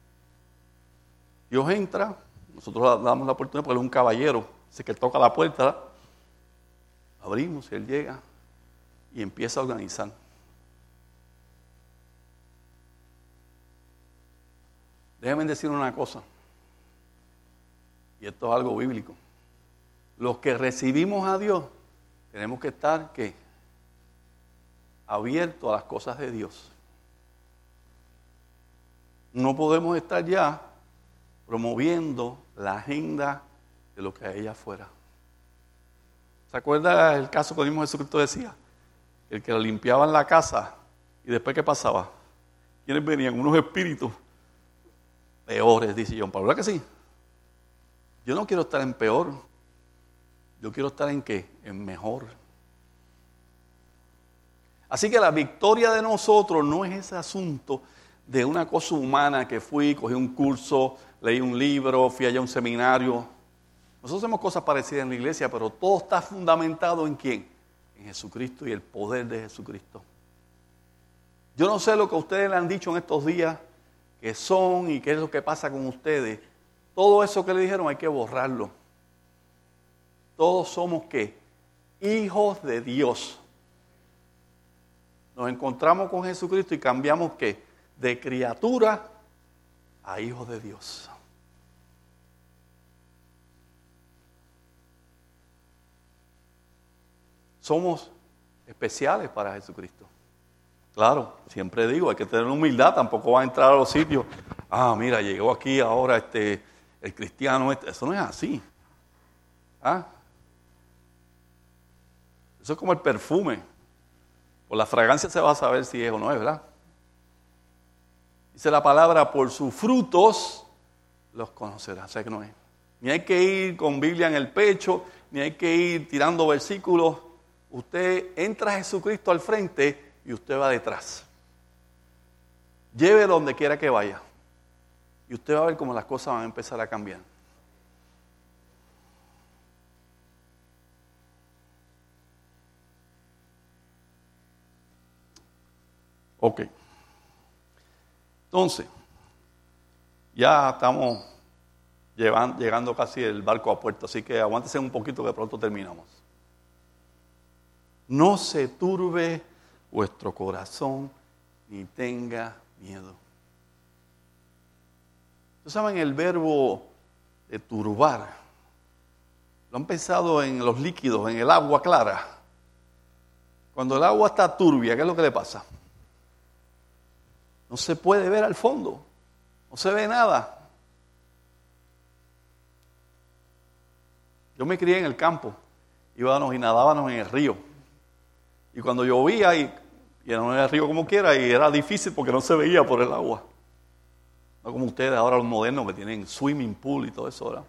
Dios entra, nosotros le damos la oportunidad porque Él es un caballero, dice que Él toca la puerta, abrimos y Él llega y empieza a organizar. Déjenme decir una cosa, y esto es algo bíblico, los que recibimos a Dios tenemos que estar, ¿qué? Abiertos a las cosas de Dios. No podemos estar ya promoviendo la agenda de lo que hay allá afuera. ¿Se acuerda el caso que el mismo Jesucristo decía? El que limpiaban la casa y después ¿qué pasaba? ¿Quiénes venían? Unos espíritus peores, dice John Pablo. ¿Verdad que sí? Yo no quiero estar en peor. Yo quiero estar en ¿qué? En mejor. Así que la victoria de nosotros no es ese asunto de una cosa humana que fui, cogí un curso, leí un libro, fui allá a un seminario. Nosotros hacemos cosas parecidas en la iglesia, pero todo está fundamentado ¿en quién? En Jesucristo y el poder de Jesucristo. Yo no sé lo que ustedes le han dicho en estos días, que son y qué es lo que pasa con ustedes. Todo eso que le dijeron hay que borrarlo. Todos somos ¿qué? Hijos de Dios. Nos encontramos con Jesucristo y cambiamos ¿qué? De criatura a hijos de Dios. Somos especiales para Jesucristo. Claro, siempre digo, hay que tener humildad, tampoco va a entrar a los sitios. Mira, llegó aquí ahora el cristiano, eso no es así. Eso es como el perfume. Por la fragancia se va a saber si es o no es, ¿verdad? Dice la palabra, por sus frutos los conocerás. O sea que no es. Ni hay que ir con Biblia en el pecho, ni hay que ir tirando versículos. Usted entra a Jesucristo al frente y usted va detrás. Lleve donde quiera que vaya. Y usted va a ver cómo las cosas van a empezar a cambiar. Ok. Entonces, ya estamos llegando casi el barco a puerto, así que aguántese un poquito que pronto terminamos. No se turbe vuestro corazón ni tenga miedo. Ustedes saben el verbo de turbar. Lo han pensado en los líquidos, en el agua clara. Cuando el agua está turbia, ¿qué es lo que le pasa? No se puede ver al fondo, no se ve nada. Yo me crié en el campo, íbamos y nadábamos en el río. Y cuando llovía, y no era el río como quiera, y era difícil porque no se veía por el agua. No como ustedes ahora los modernos que tienen swimming pool y todo eso, ¿verdad?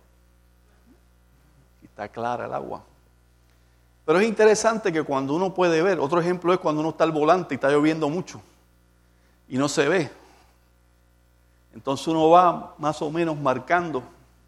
Y está clara el agua. Pero es interesante que cuando uno puede ver, otro ejemplo es cuando uno está al volante y está lloviendo mucho. Y no se ve. Entonces uno va más o menos marcando.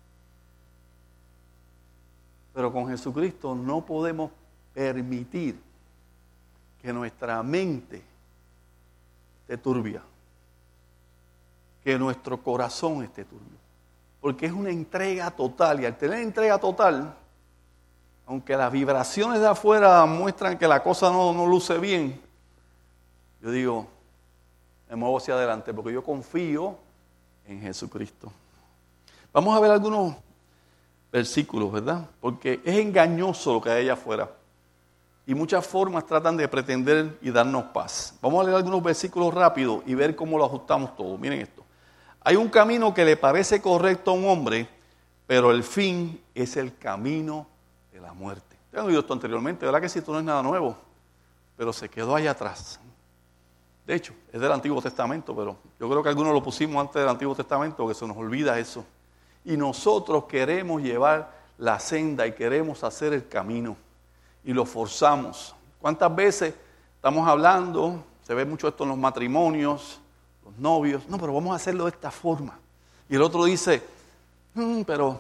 Pero con Jesucristo no podemos permitir que nuestra mente esté turbia. Que nuestro corazón esté turbio. Porque es una entrega total. Y al tener entrega total, aunque las vibraciones de afuera muestran que la cosa no luce bien, yo digo, me muevo hacia adelante porque yo confío en Jesucristo. Vamos a ver algunos versículos, ¿verdad? Porque es engañoso lo que hay allá afuera. Y muchas formas tratan de pretender y darnos paz. Vamos a leer algunos versículos rápidos y ver cómo lo ajustamos todo. Miren esto. Hay un camino que le parece correcto a un hombre, pero el fin es el camino de la muerte. Ustedes han oído esto anteriormente, ¿verdad que sí? Esto no es nada nuevo, pero se quedó allá atrás. De hecho, es del Antiguo Testamento, pero yo creo que algunos lo pusimos antes del Antiguo Testamento, que se nos olvida eso. Y nosotros queremos llevar la senda y queremos hacer el camino. Y lo forzamos. ¿Cuántas veces estamos hablando? Se ve mucho esto en los matrimonios, los novios. No, pero vamos a hacerlo de esta forma. Y el otro dice, pero...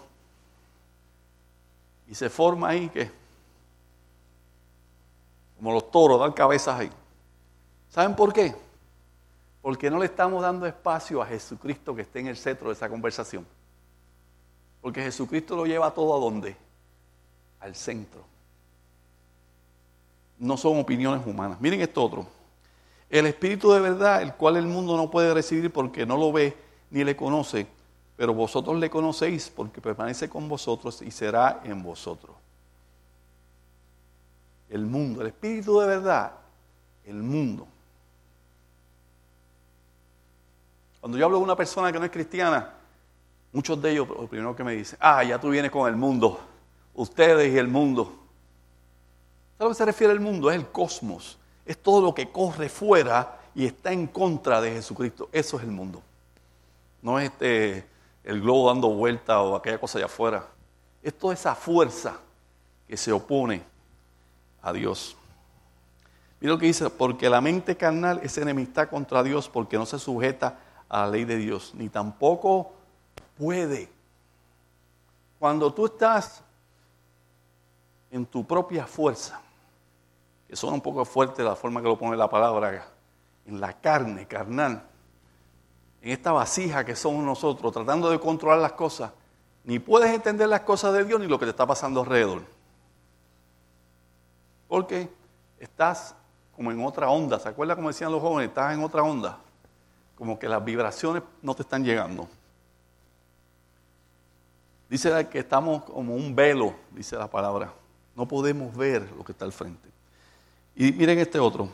Y se forma ahí que... Como los toros, dan cabezas ahí. ¿Saben por qué? Porque no le estamos dando espacio a Jesucristo que esté en el centro de esa conversación. Porque Jesucristo lo lleva todo ¿a dónde? Al centro. No son opiniones humanas. Miren esto otro. El Espíritu de verdad, el cual el mundo no puede recibir porque no lo ve ni le conoce, pero vosotros le conocéis porque permanece con vosotros y será en vosotros. El mundo, el espíritu de verdad, el mundo. Cuando yo hablo de una persona que no es cristiana, muchos de ellos, lo primero que me dicen, ya tú vienes con el mundo, ustedes y el mundo. ¿Sabes a lo que se refiere el mundo? Es el cosmos, es todo lo que corre fuera y está en contra de Jesucristo. Eso es el mundo. No es el globo dando vuelta o aquella cosa allá afuera. Es toda esa fuerza que se opone a Dios. Mira lo que dice, porque la mente carnal es enemistad contra Dios porque no se sujeta a la ley de Dios, ni tampoco puede. Cuando tú estás en tu propia fuerza, que suena un poco fuerte la forma que lo pone la palabra, en la carne, carnal, en esta vasija que somos nosotros, tratando de controlar las cosas, ni puedes entender las cosas de Dios ni lo que te está pasando alrededor. Porque estás como en otra onda. ¿Se acuerda como decían los jóvenes? Estás en otra onda. Como que las vibraciones no te están llegando. Dice que estamos como un velo, dice la palabra. No podemos ver lo que está al frente. Y miren este otro.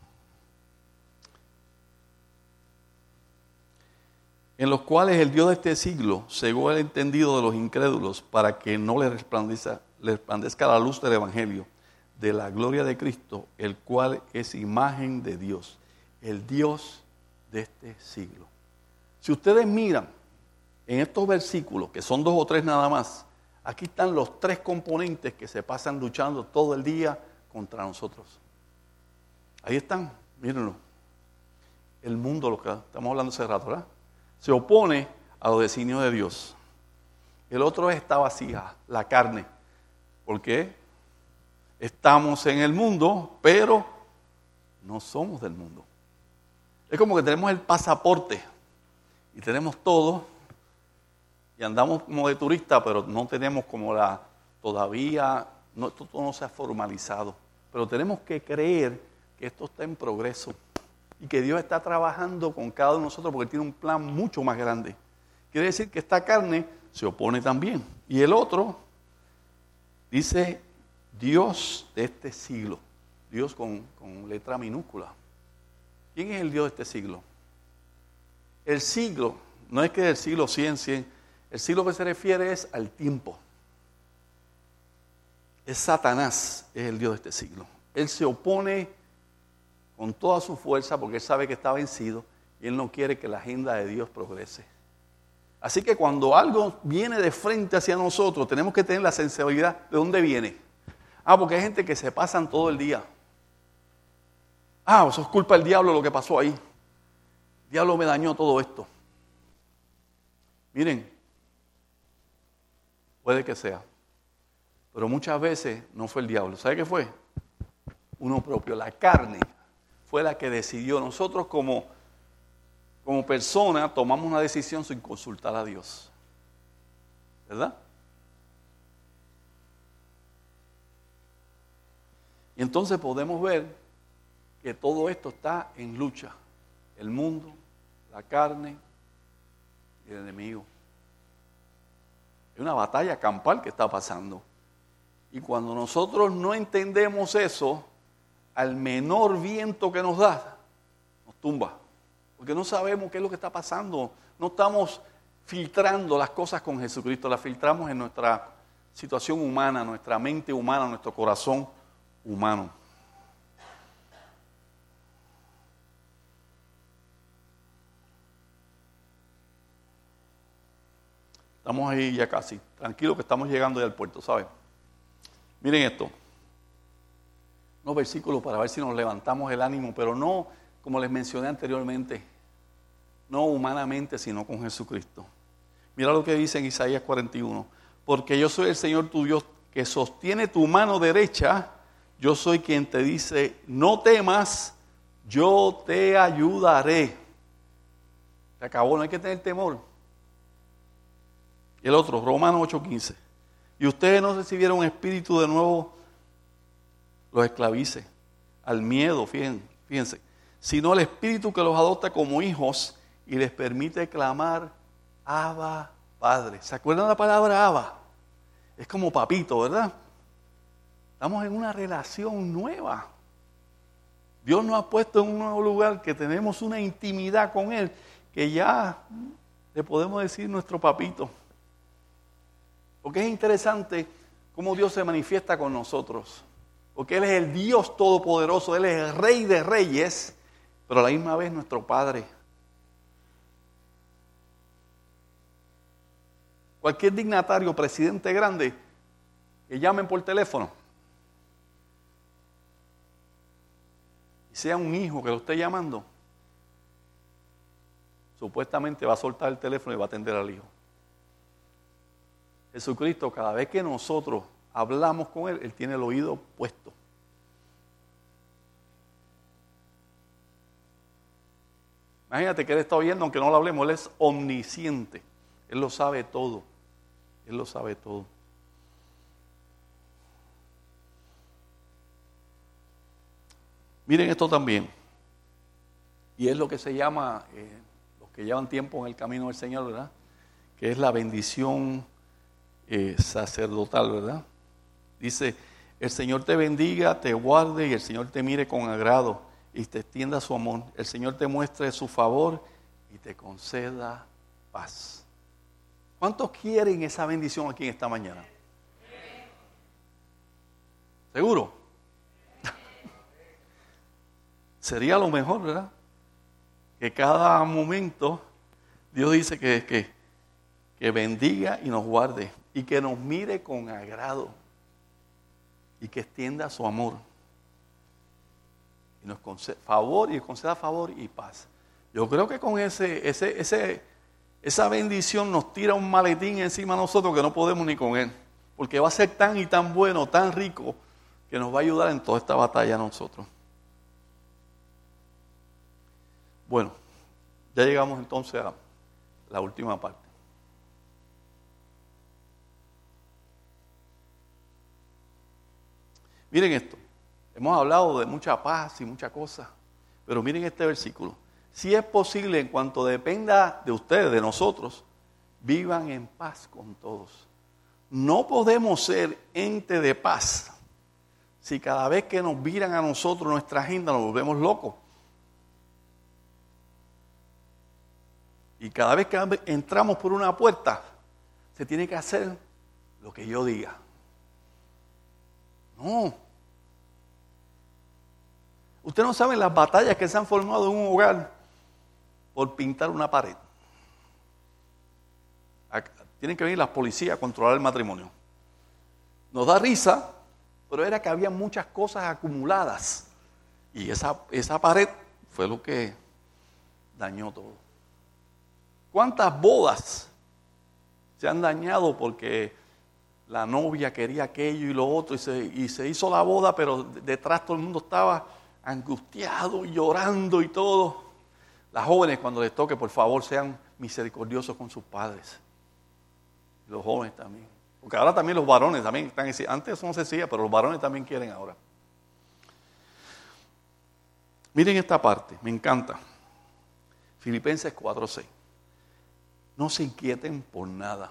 En los cuales el Dios de este siglo cegó el entendido de los incrédulos para que no les resplandezca la luz del Evangelio de la gloria de Cristo, el cual es imagen de Dios, el Dios de este siglo. Si ustedes miran en estos versículos, que son 2 o 3 nada más, aquí están los 3 componentes que se pasan luchando todo el día contra nosotros. Ahí están, mírenlo. El mundo, lo que estamos hablando hace rato, ¿verdad? Se opone a los designios de Dios. El otro es esta vasija, la carne. ¿Por qué? Estamos en el mundo, pero no somos del mundo. Es como que tenemos el pasaporte y tenemos todo y andamos como de turista, pero no tenemos como todavía, esto no se ha formalizado. Pero tenemos que creer que esto está en progreso y que Dios está trabajando con cada uno de nosotros porque tiene un plan mucho más grande. Quiere decir que esta carne se opone también. Y el otro dice Dios de este siglo. Dios con letra minúscula. ¿Quién es el Dios de este siglo? El siglo, no es que del siglo 100, el siglo que se refiere es al tiempo. Es Satanás, es el Dios de este siglo. Él se opone con toda su fuerza porque él sabe que está vencido y él no quiere que la agenda de Dios progrese. Así que cuando algo viene de frente hacia nosotros, tenemos que tener la sensibilidad de dónde viene. Porque hay gente que se pasan todo el día. Eso es culpa del diablo lo que pasó ahí. El diablo me dañó todo esto. Miren, puede que sea. Pero muchas veces no fue el diablo. ¿Sabe qué fue? Uno propio. La carne fue la que decidió. Nosotros como persona tomamos una decisión sin consultar a Dios. ¿Verdad? Y entonces podemos ver que todo esto está en lucha. El mundo, la carne y el enemigo. Es una batalla campal que está pasando. Y cuando nosotros no entendemos eso, al menor viento que nos da, nos tumba. Porque no sabemos qué es lo que está pasando. No estamos filtrando las cosas con Jesucristo, las filtramos en nuestra situación humana, nuestra mente humana, nuestro corazón humano. Estamos ahí ya casi, tranquilos que estamos llegando ya al puerto, ¿saben? Miren esto, unos versículos para ver si nos levantamos el ánimo, pero no, como les mencioné anteriormente, no humanamente, sino con Jesucristo. Mira lo que dice en Isaías 41, porque yo soy el Señor tu Dios que sostiene tu mano derecha. Yo soy quien te dice, no temas, yo te ayudaré. Se acabó, no hay que tener temor. Y el otro, Romanos 8:15. Y ustedes no recibieron un espíritu de nuevo, los esclavice al miedo, fíjense, sino el espíritu que los adopta como hijos y les permite clamar, Abba, Padre. ¿Se acuerdan de la palabra Abba? Es como papito, ¿verdad? Estamos en una relación nueva. Dios nos ha puesto en un nuevo lugar que tenemos una intimidad con Él, que ya le podemos decir nuestro papito. Porque es interesante cómo Dios se manifiesta con nosotros. Porque Él es el Dios Todopoderoso, Él es el Rey de Reyes, pero a la misma vez nuestro Padre. Cualquier dignatario, presidente grande, que llamen por teléfono, y sea un hijo que lo esté llamando, supuestamente va a soltar el teléfono y va a atender al hijo. Jesucristo, cada vez que nosotros hablamos con Él, Él tiene el oído puesto. Imagínate que Él está oyendo, aunque no lo hablemos, Él es omnisciente. Él lo sabe todo. Él lo sabe todo. Miren esto también. Y es lo que se llama, los que llevan tiempo en el camino del Señor, ¿verdad? Que es la bendición sacerdotal, ¿verdad? Dice, el Señor te bendiga, te guarde y el Señor te mire con agrado y te extienda su amor. El Señor te muestre su favor y te conceda paz. ¿Cuántos quieren esa bendición aquí en esta mañana? ¿Seguro? Sería lo mejor, ¿verdad? Que cada momento Dios dice que bendiga y nos guarde y que nos mire con agrado y que extienda su amor y nos conceda favor y conceda favor y paz. Yo creo que con esa bendición nos tira un maletín encima de nosotros que no podemos ni con él, porque va a ser tan y tan bueno, tan rico, que nos va a ayudar en toda esta batalla a nosotros. Bueno, ya llegamos entonces a la última parte. Miren esto, hemos hablado de mucha paz y muchas cosas, pero miren este versículo. Si es posible, en cuanto dependa de ustedes, de nosotros, vivan en paz con todos. No podemos ser ente de paz si cada vez que nos miran a nosotros nuestra agenda nos volvemos locos. Y cada vez que entramos por una puerta, se tiene que hacer lo que yo diga. No. Ustedes no saben las batallas que se han formado en un hogar por pintar una pared. Tienen que venir las policías a controlar el matrimonio. Nos da risa, pero era que había muchas cosas acumuladas. Y esa pared fue lo que dañó todo. ¿Cuántas bodas se han dañado porque la novia quería aquello y lo otro y se hizo la boda, pero detrás todo el mundo estaba angustiado y llorando y todo? Las jóvenes, cuando les toque, por favor, sean misericordiosos con sus padres. Los jóvenes también. Porque ahora también los varones también están, antes eso no se hacía, pero los varones también quieren ahora. Miren esta parte, me encanta. Filipenses 4:6. No se inquieten por nada.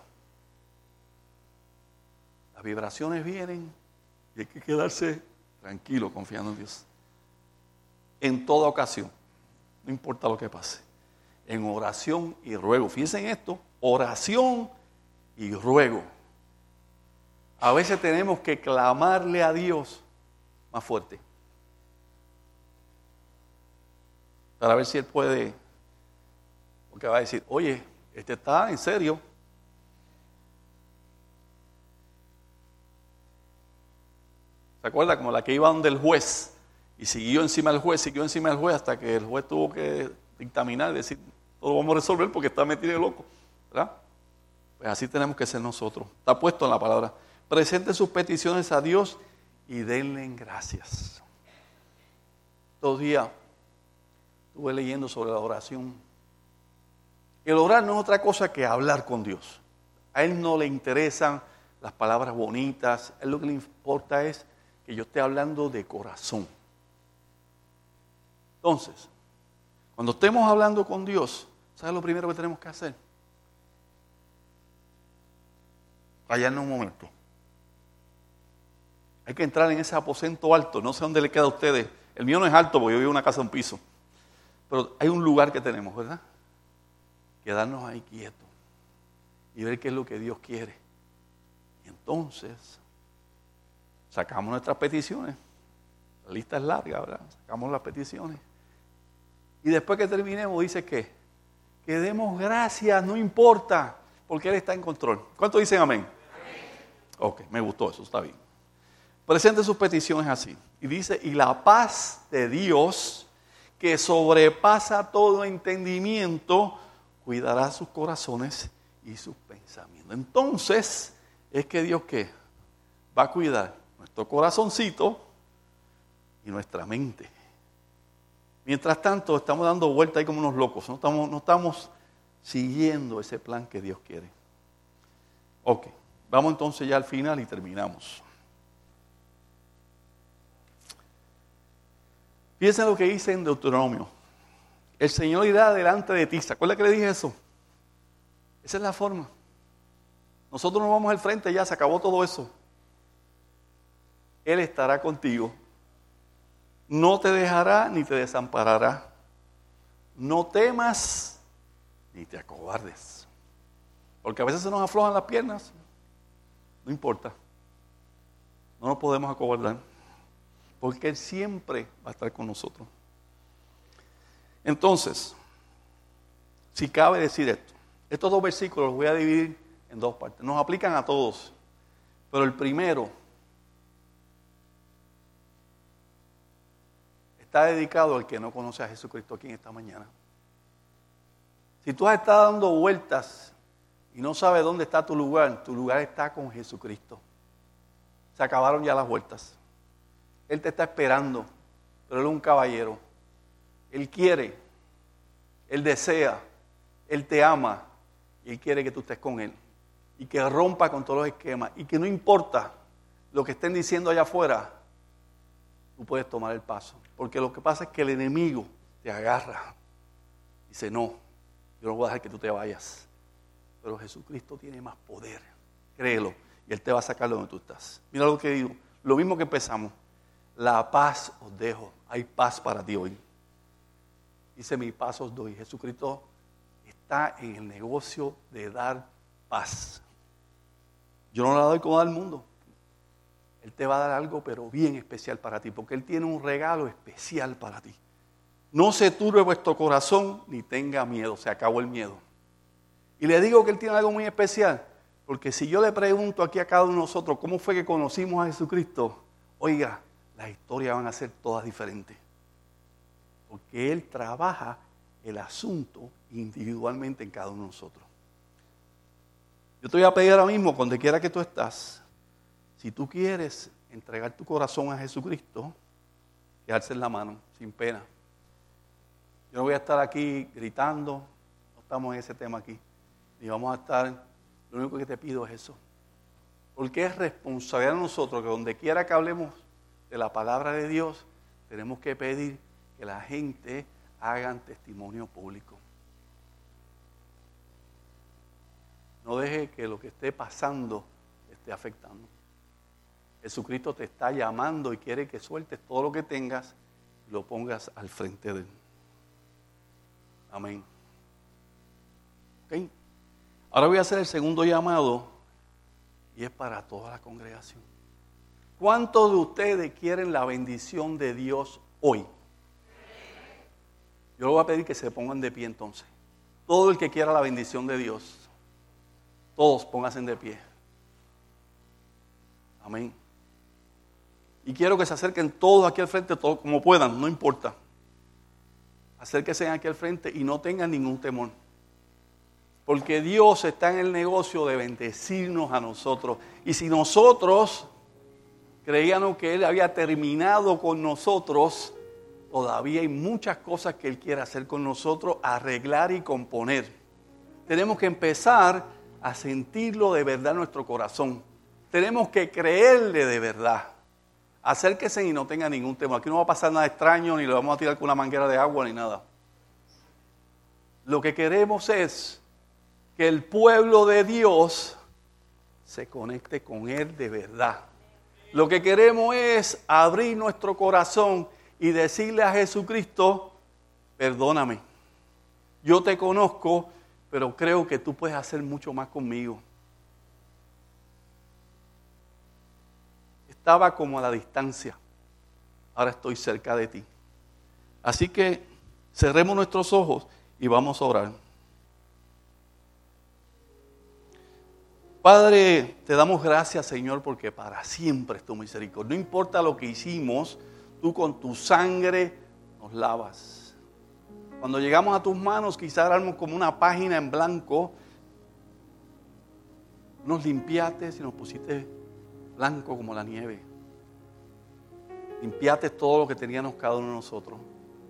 Las vibraciones vienen y hay que quedarse tranquilo, confiando en Dios. En toda ocasión, no importa lo que pase, en oración y ruego. Fíjense en esto, oración y ruego. A veces tenemos que clamarle a Dios más fuerte para ver si Él puede, porque va a decir, oye, este está en serio. ¿Se acuerda? Como la que iba donde el juez y siguió encima del juez hasta que el juez tuvo que dictaminar y decir, todo lo vamos a resolver porque está metido loco, ¿verdad? Pues así tenemos que ser nosotros. Está puesto en la palabra. Presenten sus peticiones a Dios y denle gracias. Estos días estuve leyendo sobre la oración. El orar no es otra cosa que hablar con Dios. A Él no le interesan las palabras bonitas. A Él lo que le importa es que yo esté hablando de corazón. Entonces, cuando estemos hablando con Dios, ¿sabes lo primero que tenemos que hacer? callarnos un momento. Hay que entrar en ese aposento alto. No sé dónde le queda a ustedes. El mío no es alto porque yo vivo en una casa de un piso. Pero hay un lugar que tenemos, ¿verdad? Quedarnos ahí quietos y ver qué es lo que Dios quiere. Y entonces sacamos nuestras peticiones. La lista es larga, ¿verdad? Sacamos las peticiones. Y después que terminemos dice que demos gracias, no importa, porque Él está en control. ¿Cuántos dicen amén? Ok, me gustó eso, está bien. Presente sus peticiones así. Y dice, y la paz de Dios, que sobrepasa todo entendimiento, cuidará sus corazones y sus pensamientos. Entonces, es que Dios, ¿qué? Va a cuidar nuestro corazoncito y nuestra mente. Mientras tanto, estamos dando vueltas ahí como unos locos. No estamos siguiendo ese plan que Dios quiere. Ok, vamos entonces ya al final y terminamos. Piensen lo que dice en Deuteronomio. El Señor irá delante de ti. ¿Se acuerda que le dije eso? Esa es la forma. Nosotros nos vamos al frente, ya se acabó todo eso. Él estará contigo. No te dejará ni te desamparará. No temas ni te acobardes. Porque a veces se nos aflojan las piernas. No importa. No nos podemos acobardar. Porque Él siempre va a estar con nosotros. Entonces, si cabe decir esto, estos dos versículos los voy a dividir en dos partes. Nos aplican a todos. Pero el primero está dedicado al que no conoce a Jesucristo aquí en esta mañana. Si tú has estado dando vueltas y no sabes dónde está tu lugar está con Jesucristo. Se acabaron ya las vueltas. Él te está esperando, pero Él es un caballero. Él quiere, Él desea, Él te ama y Él quiere que tú estés con Él. Y que rompa con todos los esquemas y que no importa lo que estén diciendo allá afuera, tú puedes tomar el paso. Porque lo que pasa es que el enemigo te agarra. Dice, no, yo no voy a dejar que tú te vayas. Pero Jesucristo tiene más poder. Créelo. Y Él te va a sacar de donde tú estás. Mira lo que digo. Lo mismo que empezamos. La paz os dejo. Hay paz para ti hoy. Dice, mi paz os doy. Jesucristo está en el negocio de dar paz. Yo no la doy como da el mundo. Él te va a dar algo, pero bien especial para ti, porque Él tiene un regalo especial para ti. No se turbe vuestro corazón, ni tenga miedo. Se acabó el miedo. Y le digo que Él tiene algo muy especial, porque si yo le pregunto aquí a cada uno de nosotros, ¿cómo fue que conocimos a Jesucristo? Oiga, las historias van a ser todas diferentes. Porque Él trabaja el asunto individualmente en cada uno de nosotros. Yo te voy a pedir ahora mismo, donde quiera que tú estás, si tú quieres entregar tu corazón a Jesucristo, que alces la mano, sin pena. Yo no voy a estar aquí gritando, no estamos en ese tema aquí, ni vamos a estar, lo único que te pido es eso. Porque es responsabilidad de nosotros que donde quiera que hablemos de la palabra de Dios, tenemos que pedir que la gente hagan testimonio público. No deje que lo que esté pasando te esté afectando. Jesucristo te está llamando y quiere que sueltes todo lo que tengas y lo pongas al frente de Él. Amén. ¿Okay? Ahora voy a hacer el segundo llamado y es para toda la congregación. ¿Cuántos de ustedes quieren la bendición de Dios hoy? Yo les voy a pedir que se pongan de pie entonces. Todo el que quiera la bendición de Dios. Todos pónganse de pie. Amén. Y quiero que se acerquen todos aquí al frente, todos como puedan, no importa. Acérquense aquí al frente y no tengan ningún temor. Porque Dios está en el negocio de bendecirnos a nosotros. Y si nosotros creíamos que Él había terminado con nosotros, todavía hay muchas cosas que Él quiere hacer con nosotros, arreglar y componer. Tenemos que empezar a sentirlo de verdad en nuestro corazón. Tenemos que creerle de verdad. Acérquense y no tengan ningún temor. Aquí no va a pasar nada extraño, ni le vamos a tirar con una manguera de agua, ni nada. Lo que queremos es que el pueblo de Dios se conecte con Él de verdad. Lo que queremos es abrir nuestro corazón y decirle a Jesucristo, perdóname, yo te conozco, pero creo que tú puedes hacer mucho más conmigo. Estaba como a la distancia, ahora estoy cerca de ti. Así que cerremos nuestros ojos y vamos a orar. Padre, te damos gracias, Señor, porque para siempre es tu misericordia. No importa lo que hicimos, tú con tu sangre nos lavas. Cuando llegamos a tus manos, quizás éramos como una página en blanco. Nos limpiaste y nos pusiste blanco como la nieve. Limpiaste todo lo que teníamos cada uno de nosotros.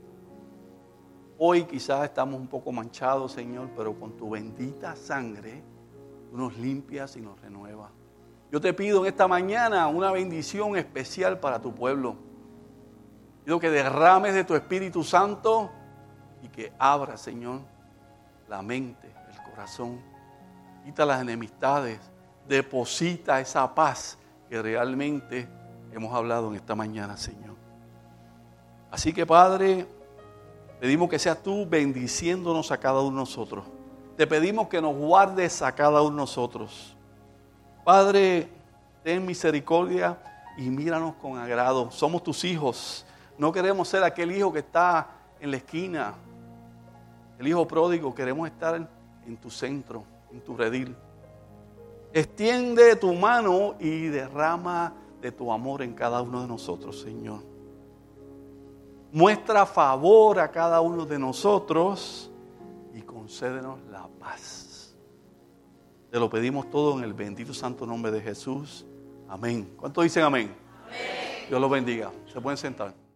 Hoy quizás estamos un poco manchados, Señor, pero con tu bendita sangre tú nos limpias y nos renuevas. Yo te pido en esta mañana una bendición especial para tu pueblo. Pido que derrames de tu Espíritu Santo y que abras, Señor, la mente, el corazón. Quita las enemistades, deposita esa paz que realmente hemos hablado en esta mañana, Señor. Así que, Padre, pedimos que seas tú bendiciéndonos a cada uno de nosotros. Te pedimos que nos guardes a cada uno de nosotros. Padre, ten misericordia y míranos con agrado. Somos tus hijos. No queremos ser aquel hijo que está en la esquina. El hijo pródigo, queremos estar en tu centro, en tu redil. Extiende tu mano y derrama de tu amor en cada uno de nosotros, Señor. Muestra favor a cada uno de nosotros y concédenos la paz. Te lo pedimos todo en el bendito santo nombre de Jesús. Amén. ¿Cuántos dicen amén? Amén. Dios los bendiga. Se pueden sentar.